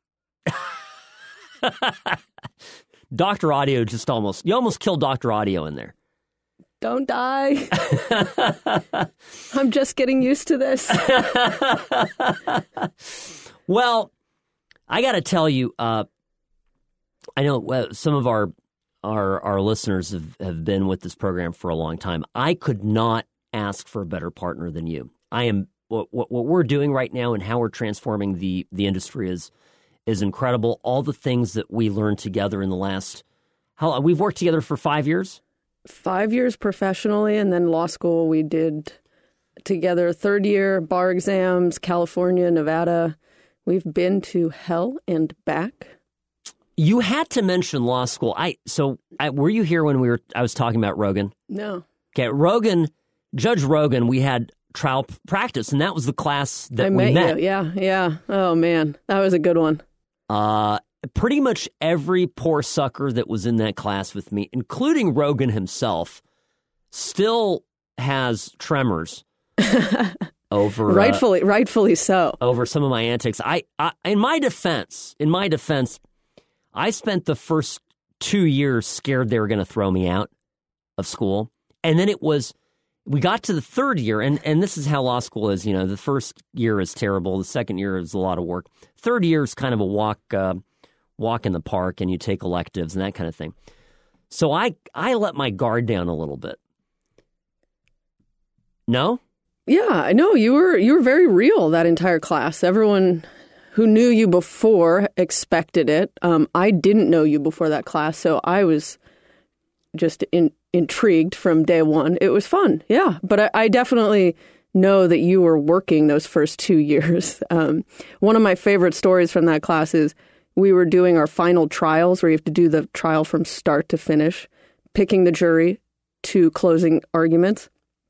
Doctor Audio just almost you almost killed Doctor Audio in there. Don't die. I'm just getting used to this. Well, I got to tell you, uh, I know uh, some of our our our listeners have, have been with this program for a long time. I could not ask for a better partner than you. I am what, what, what we're doing right now and how we're transforming the the industry is is incredible. All the things that we learned together in the last how we've worked together for five years. Five years professionally, and then law school we did together. Third year, bar exams, California, Nevada. We've been to hell and back. You had to mention law school. I so I, were you here when we were? I was talking about Rogan. No. Okay, Rogan, Judge Rogan. We had trial practice, and that was the class that I we met. met. You. Yeah, yeah. Oh man, that was a good one. Uh, pretty much every poor sucker that was in that class with me, including Rogan himself, still has tremors over rightfully, uh, rightfully so. over some of my antics. I, I, in my defense, in my defense, I spent the first two years scared they were going to throw me out of school, and then it was. We got to the third year, and, and this is how law school is. You know, the first year is terrible. The second year is a lot of work. Third year is kind of a walk, uh, walk in the park, and you take electives and that kind of thing. So I, I let my guard down a little bit. No? Yeah, I know you were you were very real that entire class. Everyone who knew you before expected it. Um, I didn't know you before that class, so I was just in. intrigued from day one. It was fun, yeah. But I, I definitely know that you were working those first two years. Um, one of my favorite stories from that class is we were doing our final trials where you have to do the trial from start to finish, picking the jury to closing arguments.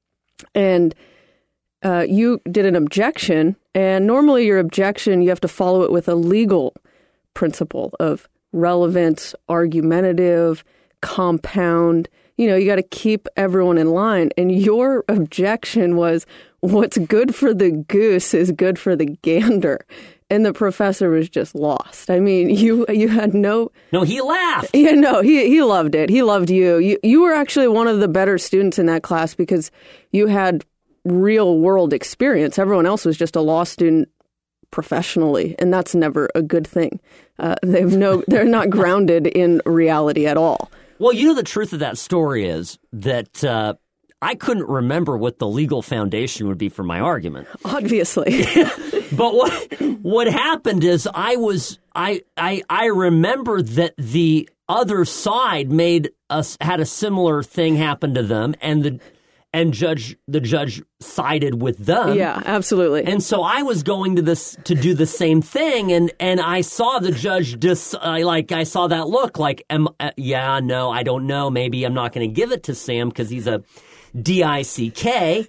And uh, you did an objection, and normally your objection, you have to follow it with a legal principle of relevance, argumentative, compound. You know, you got to keep everyone in line. And your objection was, what's good for the goose is good for the gander. And the professor was just lost. I mean, you you had no... No, he laughed. Yeah, no, he he loved it. He loved you. You, you were actually one of the better students in that class because you had real world experience. Everyone else was just a law student professionally, and that's never a good thing. Uh, they've no, they're not grounded in reality at all. Well, you know, the truth of that story is that uh, I couldn't remember what the legal foundation would be for my argument. Obviously. But what what happened is I was I I I remember that the other side made us had a similar thing happen to them, and the and judge the judge sided with them. Yeah, absolutely. And so I was going to this to do the same thing, and, and I saw the judge dis uh, like I saw that look like, am, uh, yeah, no, I don't know. Maybe I'm not going to give it to Sam because he's a D I C K,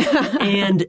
and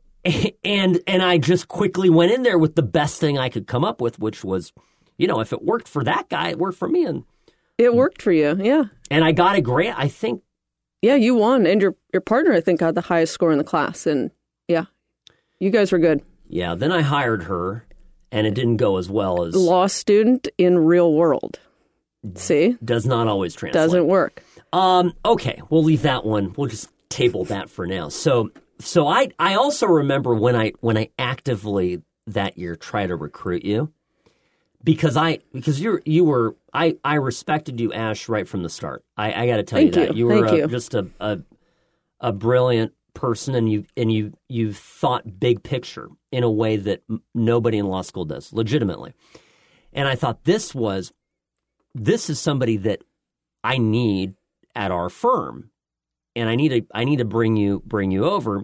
and and I just quickly went in there with the best thing I could come up with, which was, you know, if it worked for that guy, it worked for me, and it worked for you, yeah. And I got a grant, I think. Yeah, you won, and your your partner, I think, got the highest score in the class, and yeah, you guys were good. Yeah, then I hired her, and it didn't go as well as... Law student in real world. See? Does not always translate. Doesn't work. Um, okay, we'll leave that one. We'll just table that for now. So so I I also remember when I when I actively that year tried to recruit you. Because I, because you you were, I, I respected you, Ash, right from the start. I, I got to tell Thank you that you. you were Thank a, you. just a, a a brilliant person, and you and you you thought big picture in a way that m- nobody in law school does, legitimately. And I thought this was, this is somebody that I need at our firm, and I need to I need to bring you bring you over.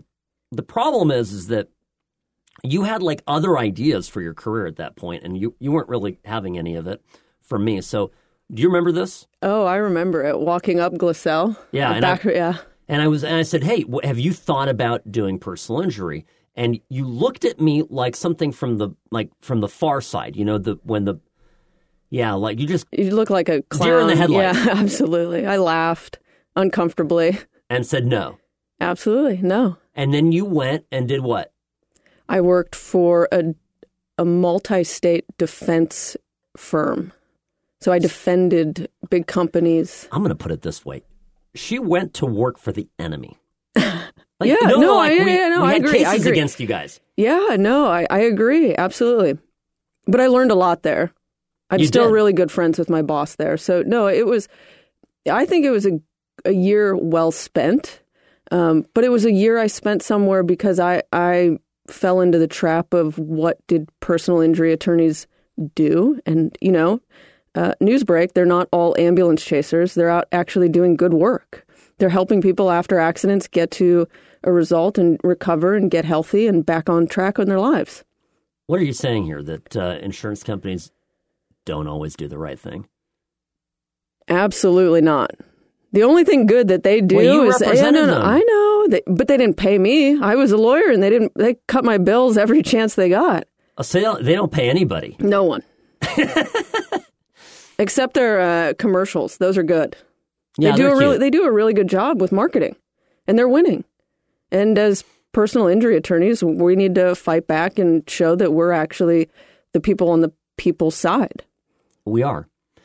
the problem is, is that you had like other ideas for your career at that point, and you, you weren't really having any of it from me. So do you remember this? Oh, I remember it. Walking up Gliselle. Yeah. And back, I, yeah. And I was, and I said, hey, wh- have you thought about doing personal injury? And you looked at me like something from the, like from the far side, you know, the, when the, yeah, like you just. You look like a clown. Deer in the headlights. Yeah, absolutely. I laughed uncomfortably. And said no. Absolutely. No. And then you went and did what? I worked for a, a multi-state defense firm. So I defended big companies. I'm going to put it this way. She went to work for the enemy. Like, yeah, no, no, like I, we, yeah, no, we I had agree. cases I agree. against you guys. Yeah, no, I, I agree. Absolutely. But I learned a lot there. I'm You still did. really good friends with my boss there. So, no, it was, I think it was a, a year well spent. Um, but it was a year I spent somewhere because I, I fell into the trap of what did personal injury attorneys do? And, you know, uh, newsbreak, they're not all ambulance chasers. They're out actually doing good work. They're helping people after accidents get to a result and recover and get healthy and back on track in their lives. What are you saying here? That uh, insurance companies don't always do the right thing? Absolutely not. The only thing good that they do Well, you is represented yeah, no, no, them. I know, they, but they didn't pay me. I was a lawyer, and they didn't. They cut my bills every chance they got. Uh, so they don't, they don't pay anybody. No one, except their uh, commercials. Those are good. Yeah, they do they're a really cute. they do a really good job with marketing, and they're winning. And as personal injury attorneys, we need to fight back and show that we're actually the people on the people's side. We are.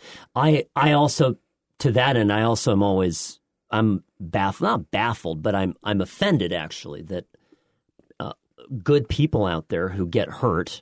I I also, to that end, I also am always, I'm baffled, not baffled, but I'm I'm offended actually that uh, good people out there who get hurt,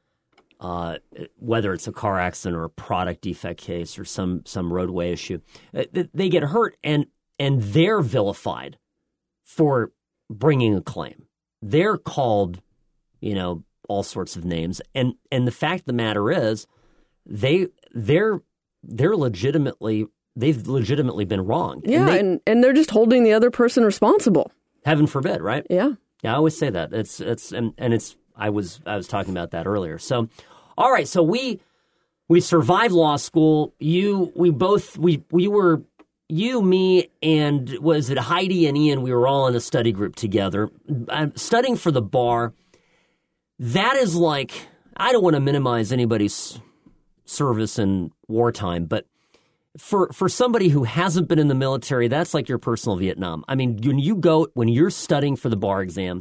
uh, whether it's a car accident or a product defect case or some some roadway issue, uh, they get hurt and and they're vilified for bringing a claim. They're called, you know, all sorts of names, and and the fact of the matter is, they they're they're legitimately they've legitimately been wronged. Yeah, and, they, and, and they're just holding the other person responsible. heaven forbid, right? Yeah. Yeah, I always say that. It's it's and, and it's I was I was talking about that earlier. So, all right, so we we survived law school. You we both we we were you, me, and was it Heidi and Ian? We were all in a study group together, uh, studying for the bar. That is like, I don't want to minimize anybody's service in wartime, but for for somebody who hasn't been in the military, that's like your personal Vietnam. I mean, when you go, when you're studying for the bar exam,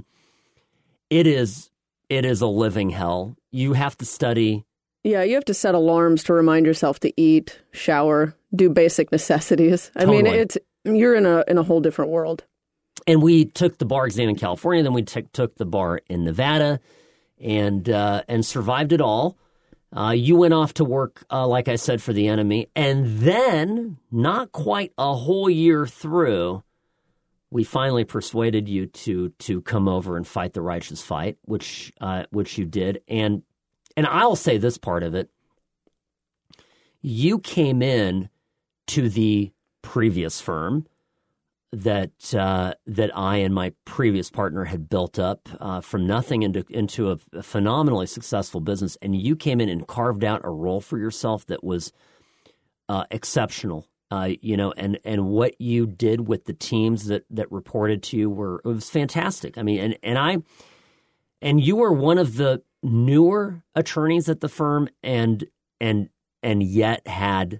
it is it is a living hell. You have to study. Yeah, you have to set alarms to remind yourself to eat, shower, do basic necessities. I mean, Totally. it's you're in a in a whole different world. And we took the bar exam in California, then we t- took the bar in Nevada, and uh, and survived it all. Uh, you went off to work, uh, like I said, for the enemy. And then, not quite a whole year through, we finally persuaded you to to come over and fight the righteous fight, which uh, which you did. And and I'll say this part of it. You came in to the previous firm that uh, that I and my previous partner had built up uh, from nothing into into a, a phenomenally successful business, and you came in and carved out a role for yourself that was uh, exceptional. Uh, you know, and, and what you did with the teams that, that reported to you were it was fantastic. I mean, and, and I and you were one of the newer attorneys at the firm, and and and yet had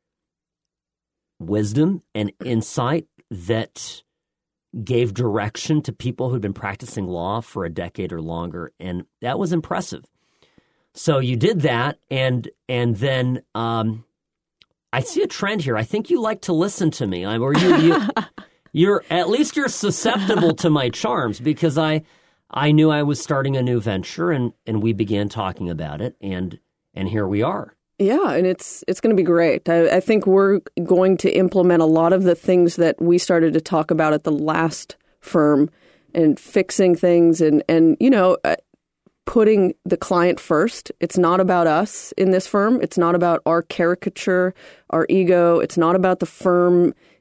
wisdom and insight that gave direction to people who'd been practicing law for a decade or longer, and that was impressive. So you did that, and and then um, I see a trend here. I think you like to listen to me, or you, you you're at least you're susceptible to my charms, because I I knew I was starting a new venture, and and we began talking about it, and and here we are. Yeah, and it's it's going to be great. I, I think we're going to implement a lot of the things that we started to talk about at the last firm, and fixing things, and, and you know, uh, putting the client first. It's not about us in this firm. It's not about our caricature, our ego. It's not about the firm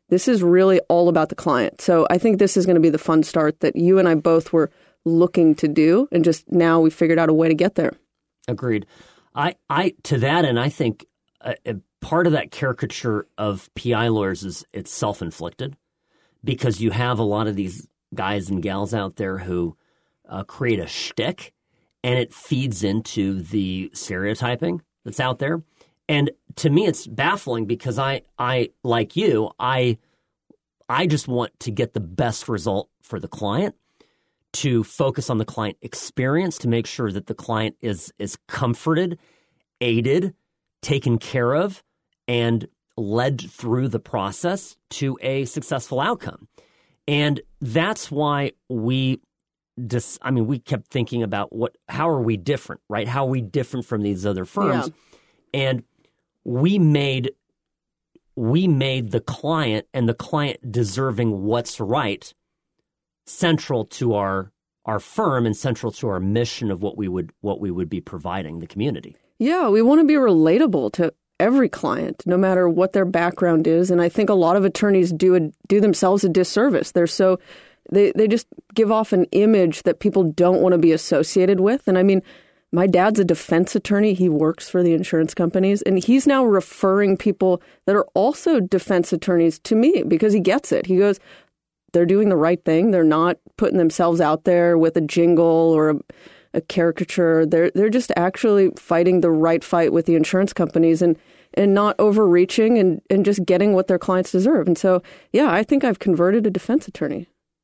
this is really all about the client. So I think this is going to be the fun start that you and I both were looking to do, and just now we figured out a way to get there. Agreed. I, I to that, and I think a, a part of that caricature of P I lawyers is it's self-inflicted, because you have a lot of these guys and gals out there who uh, create a shtick, and it feeds into the stereotyping that's out there. And to me, it's baffling because I, I like you, I, I just want to get the best result for the client, to focus on the client experience, to make sure that the client is is comforted, aided, taken care of, and led through the process to a successful outcome. And that's why we just, I mean, we kept thinking about what, how are we different, right? How are we different from these other firms? Yeah. And we made, we made the client and the client deserving what's right central to our our firm and central to our mission of what we would what we would be providing the community. Yeah, we want to be relatable to every client, no matter what their background is. And I think a lot of attorneys do a, do themselves a disservice. They're so they they just give off an image that people don't want to be associated with. And I mean, my dad's a defense attorney. He works for the insurance companies, and he's now referring people that are also defense attorneys to me because he gets it. He goes, they're doing the right thing. They're not putting themselves out there with a jingle or a, a caricature. They're they're just actually fighting the right fight with the insurance companies and, and not overreaching and, and just getting what their clients deserve. And so, yeah, I think I've converted a defense attorney.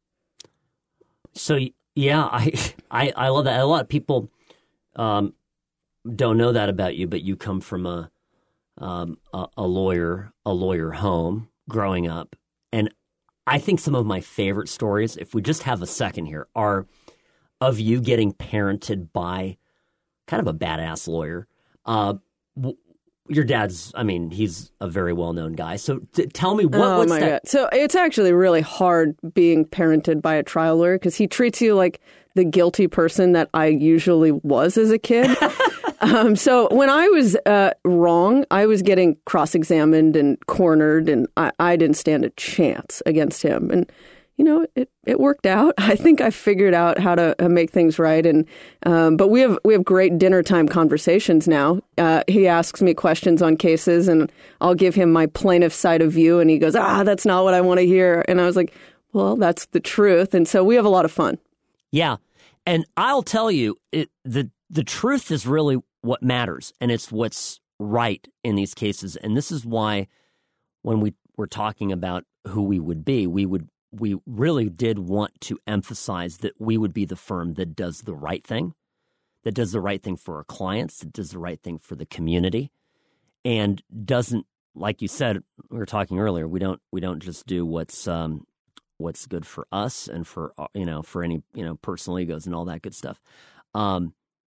So, yeah, I I, I love that. A lot of people um, don't know that about you, but you come from a, um, a a lawyer a lawyer home growing up, and I think some of my favorite stories, if we just have a second here, are of you getting parented by kind of a badass lawyer. Uh, w- your dad's, I mean, he's a very well-known guy. So t- tell me, what, oh what's my that? God. So it's actually really hard being parented by a trial lawyer because he treats you like the guilty person that I usually was as a kid. Um, so when I was uh, wrong, I was getting cross-examined and cornered, and I, I didn't stand a chance against him. And, you know, it, it worked out. I think I figured out how to uh, make things right. And um, but we have we have great dinner time conversations now. Uh, he asks me questions on cases, and I'll give him my plaintiff side of view, and he goes, ah, that's not what I want to hear. And I was like, well, that's the truth. And so we have a lot of fun. Yeah. And I'll tell you, it, the the truth is really what matters, and it's what's right in these cases. And this is why when we were talking about who we would be, we would we really did want to emphasize that we would be the firm that does the right thing, that does the right thing for our clients, that does the right thing for the community, and doesn't, like you said, we were talking earlier, we don't we don't just do what's um, what's good for us and for, you know, for any, you know, personal egos and all that good stuff. Um,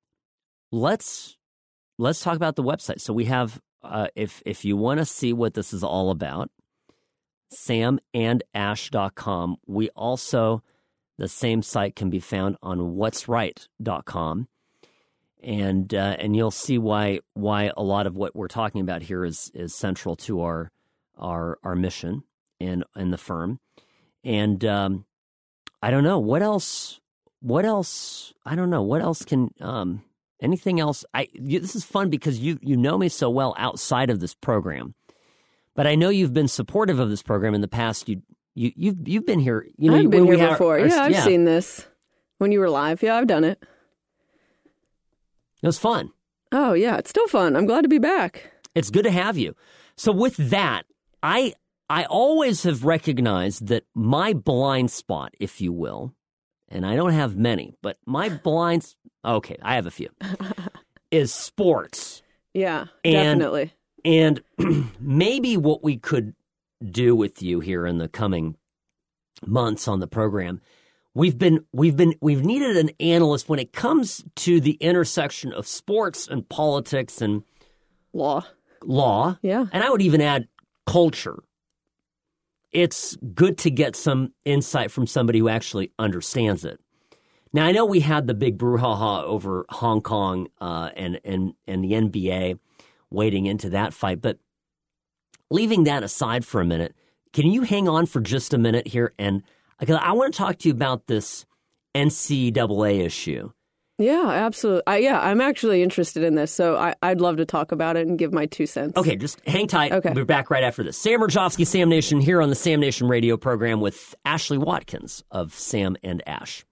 let's let's talk about the website. So we have, uh, if if you want to see what this is all about, sam and ash dot com. We also, the same site can be found on what's right dot com. And uh, and you'll see why why a lot of what we're talking about here is is central to our our our mission in in the firm. And um, I don't know what else. What else? I don't know what else can. Um, anything else? I you, this is fun because you you know me so well outside of this program, but I know you've been supportive of this program in the past. You you you've you've been here. You know, I've been here before. Our, yeah, I've yeah. seen this when you were live. Yeah, I've done it. It was fun. Oh, yeah. It's still fun. I'm glad to be back. It's good to have you. So with that, I I always have recognized that my blind spot, if you will, and I don't have many, but my blind, okay, I have a few, is sports. Yeah, and, definitely. And maybe what we could do with you here in the coming months on the program, We've been we've been we've needed an analyst when it comes to the intersection of sports and politics and law. Law. Yeah. And I would even add culture. It's good to get some insight from somebody who actually understands it. Now, I know we had the big brouhaha over Hong Kong uh, and, and, and the N B A wading into that fight, but leaving that aside for a minute, can you hang on for just a minute here? And because I want to talk to you about this N C double A issue. Yeah, absolutely. I, yeah, I'm actually interested in this, so I, I'd love to talk about it and give my two cents. Okay, just hang tight. Okay. We'll be back right after this. Sam Rajovsky, Sam Nation, here on the Sam Nation radio program with Ashley Watkins of Sam and Ash.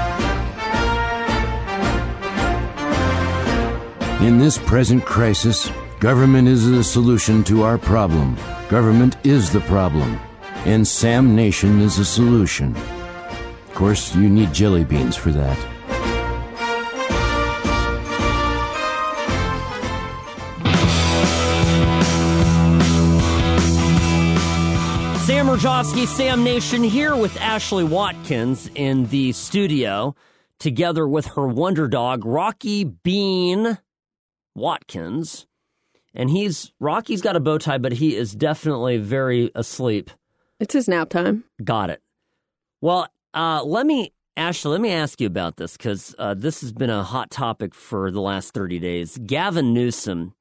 In this present crisis, government is the solution to our problem. Government is the problem. And Sam Nation is the solution. Of course, you need jelly beans for that. Sam Rajovsky, Sam Nation, here with Ashley Watkins in the studio, together with her wonder dog, Rocky Bean Watkins. And he's, Rocky's got a bow tie, but he is definitely very asleep. It's his nap time. Got it. Well, uh, let me, Ashley, let me ask you about this, because uh, this has been a hot topic for the last thirty days. Gavin Newsom,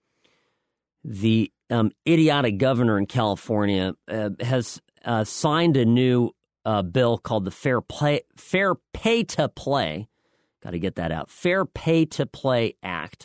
the um, idiotic governor in California, uh, has uh, signed a new uh, bill called the Fair Play, Fair Pay to Play. Got to get that out. Fair Pay to Play Act,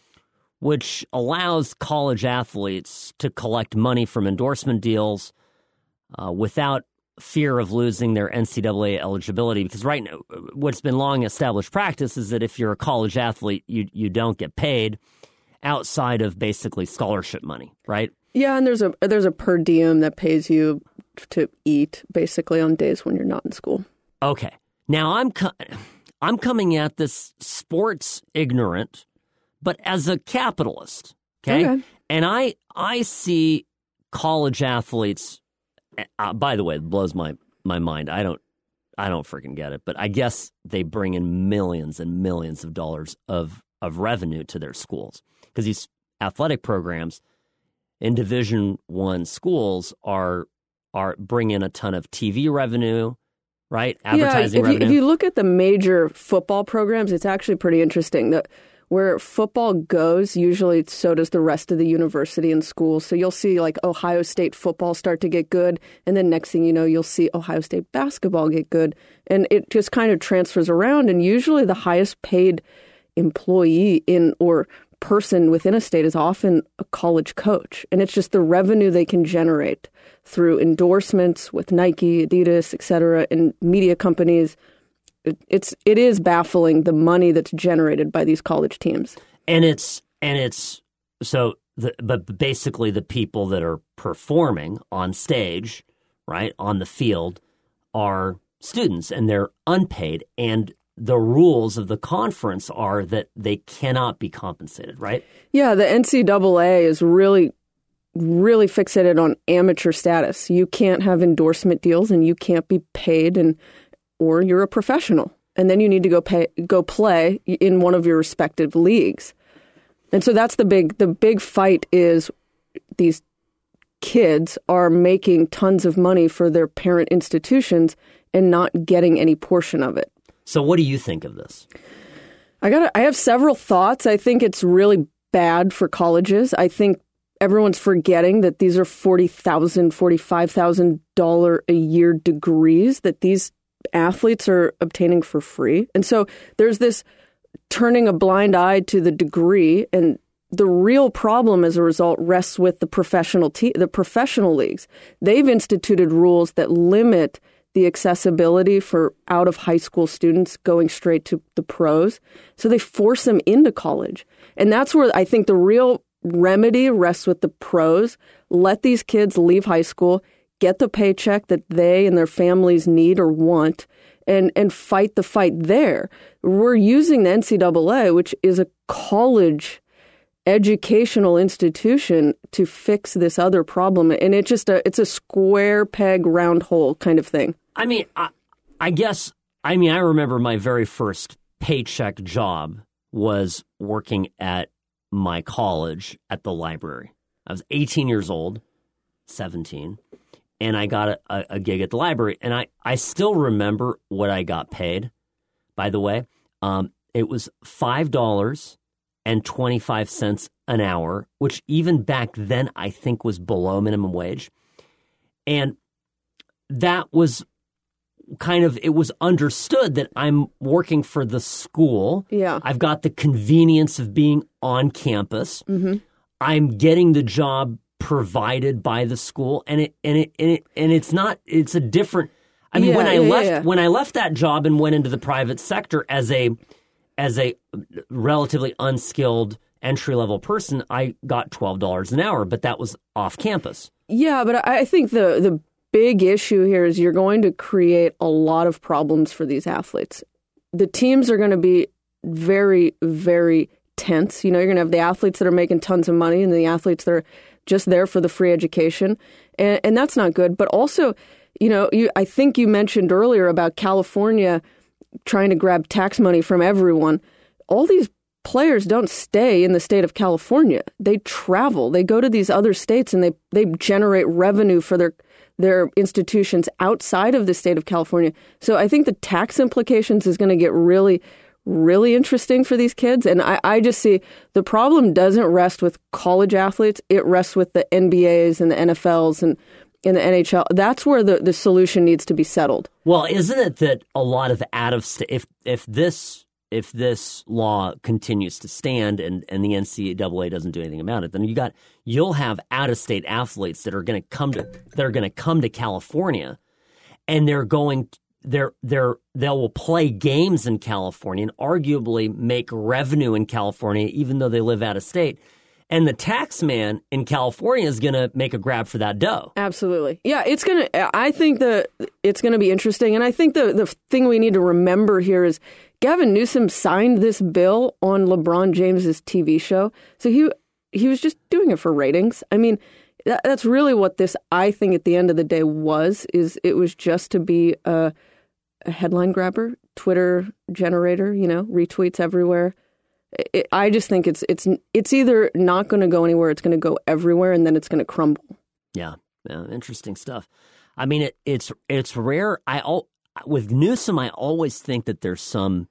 which allows college athletes to collect money from endorsement deals uh, without fear of losing their N C double A eligibility. Because right now, what's been long established practice is that if you're a college athlete, you you don't get paid outside of basically scholarship money, right? Yeah, and there's a there's a per diem that pays you to eat basically on days when you're not in school. Okay, now I'm co- I'm coming at this sports ignorant, but as a capitalist, okay? Okay. And I I see college athletes. Uh, by the way, it blows my my mind. I don't I don't freaking get it, but I guess they bring in millions and millions of dollars of of revenue to their schools, because these athletic programs in Division One schools are are bring in a ton of T V revenue, right? Advertising yeah, if revenue. You, if you look at the major football programs, it's actually pretty interesting. That where football goes, usually so does the rest of the university and schools. So you'll see like Ohio State football start to get good, and then next thing you know, you'll see Ohio State basketball get good. And it just kind of transfers around, and usually the highest paid employee in or person within a state is often a college coach. And it's just the revenue they can generate through endorsements with Nike, Adidas, et cetera, and media companies. It, it's it is baffling the money that's generated by these college teams. And it's and it's so the, but basically the people that are performing on stage, right, on the field, are students, and they're unpaid, and the rules of the conference are that they cannot be compensated, right? Yeah, the N C double A is really, really fixated on amateur status. You can't have endorsement deals, and you can't be paid, and or you're a professional, and then you need to go pay, go play in one of your respective leagues. And so that's the big the big fight is these kids are making tons of money for their parent institutions and not getting any portion of it. So what do you think of this? I got I have several thoughts. I think it's really bad for colleges. I think everyone's forgetting that these are forty thousand dollars, forty-five thousand dollars a year degrees that these athletes are obtaining for free. And so there's this turning a blind eye to the degree, and the real problem as a result rests with the professional te- the professional leagues. They've instituted rules that limit the accessibility for out of high school students going straight to the pros. So they force them into college. And that's where I think the real remedy rests with the pros. Let these kids leave high school, get the paycheck that they and their families need or want, and, and fight the fight there. We're using the N C double A, which is a college educational institution, to fix this other problem. And it's just a, it's a square peg, round hole kind of thing. I mean, I, I guess, I mean, I remember my very first paycheck job was working at my college at the library. I was eighteen years old, seventeen, and I got a, a, a gig at the library. And I, I still remember what I got paid, by the way. Um, it was five dollars and twenty-five cents an hour, which even back then I think was below minimum wage. And that was kind of, it was understood that I'm working for the school. Yeah. I've got the convenience of being on campus. Mm-hmm. I'm getting the job provided by the school, and it and it and it and it's not. It's a different. I mean, Yeah, when I yeah, left yeah. when I left that job and went into the private sector as a as a relatively unskilled entry level person, I got twelve dollars an hour, but that was off campus. Yeah, but I I think the the big issue here is you're going to create a lot of problems for these athletes. The teams are going to be very, very tense. You know, you're going to have the athletes that are making tons of money and the athletes that are just there for the free education. And, and that's not good. But also, you know, you, I think you mentioned earlier about California trying to grab tax money from everyone. All these players don't stay in the state of California. They travel. They go to these other states and they, they generate revenue for their their institutions outside of the state of California. So I think the tax implications is going to get really, really interesting for these kids. And I, I just see the problem doesn't rest with college athletes. It rests with the N B As and the N F Ls and, and the N H L. That's where the, the solution needs to be settled. Well, isn't it that a lot of out of state, if if this if this law continues to stand and, and the N C double A doesn't do anything about it, then you got you'll have out of state athletes that are going to come to that are going to come to California, and they're going they're they're they will play games in California and arguably make revenue in California, even though they live out of state. And the tax man in California is going to make a grab for that dough. Absolutely. Yeah, it's going to, I think that it's going to be interesting. And I think the, the thing we need to remember here is Gavin Newsom signed this bill on LeBron James's T V show. So he, he was just doing it for ratings. I mean, that, that's really what this, I think at the end of the day was, is it was just to be a, a headline grabber, Twitter generator, you know, retweets everywhere. It, I just think it's it's it's either not going to go anywhere, it's going to go everywhere, and then it's going to crumble. Yeah, yeah, interesting stuff. I mean, it, it's it's rare. I all with Newsom, I always think that there's some,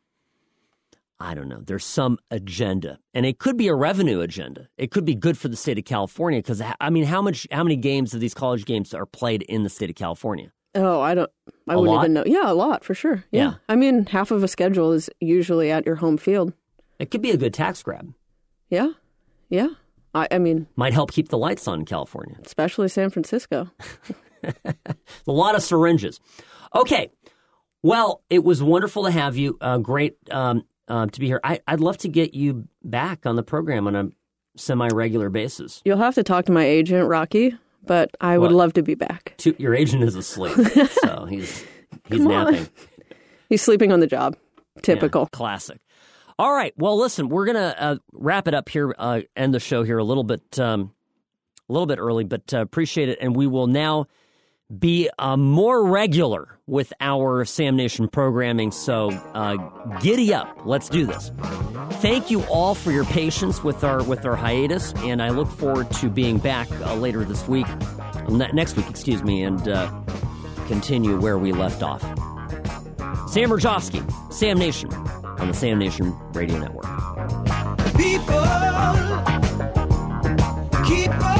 I don't know, there's some agenda, and it could be a revenue agenda. It could be good for the state of California because I mean, how much, how many games of these college games are played in the state of California? Oh, I don't, I A wouldn't lot? even know. Yeah, a lot for sure. Yeah. Yeah. I mean, half of a schedule is usually at your home field. It could be a good tax grab. Yeah, yeah. I, I mean, Might help keep the lights on in California. especially San Francisco. A lot of syringes. Okay. Well, it was wonderful to have you. Uh, great um, uh, to be here. I, I'd love to get you back on the program on a semi-regular basis. You'll have to talk to my agent, Rocky, but I would What? love to be back. To, your agent is asleep, so he's he's Come on. napping. He's sleeping on the job. Typical. Yeah, classic. All right. Well, listen, we're gonna uh, wrap it up here, uh, end the show here a little bit, um, a little bit early, but uh, appreciate it. And we will now be uh, more regular with our Sam Nation programming. So uh, giddy up. Let's do this. Thank you all for your patience with our with our hiatus, and I look forward to being back uh, later this week, ne- next week, excuse me, and uh, continue where we left off. Sam Rajovsky, Sam Nation, on the Sam Nation Radio Network. People keep on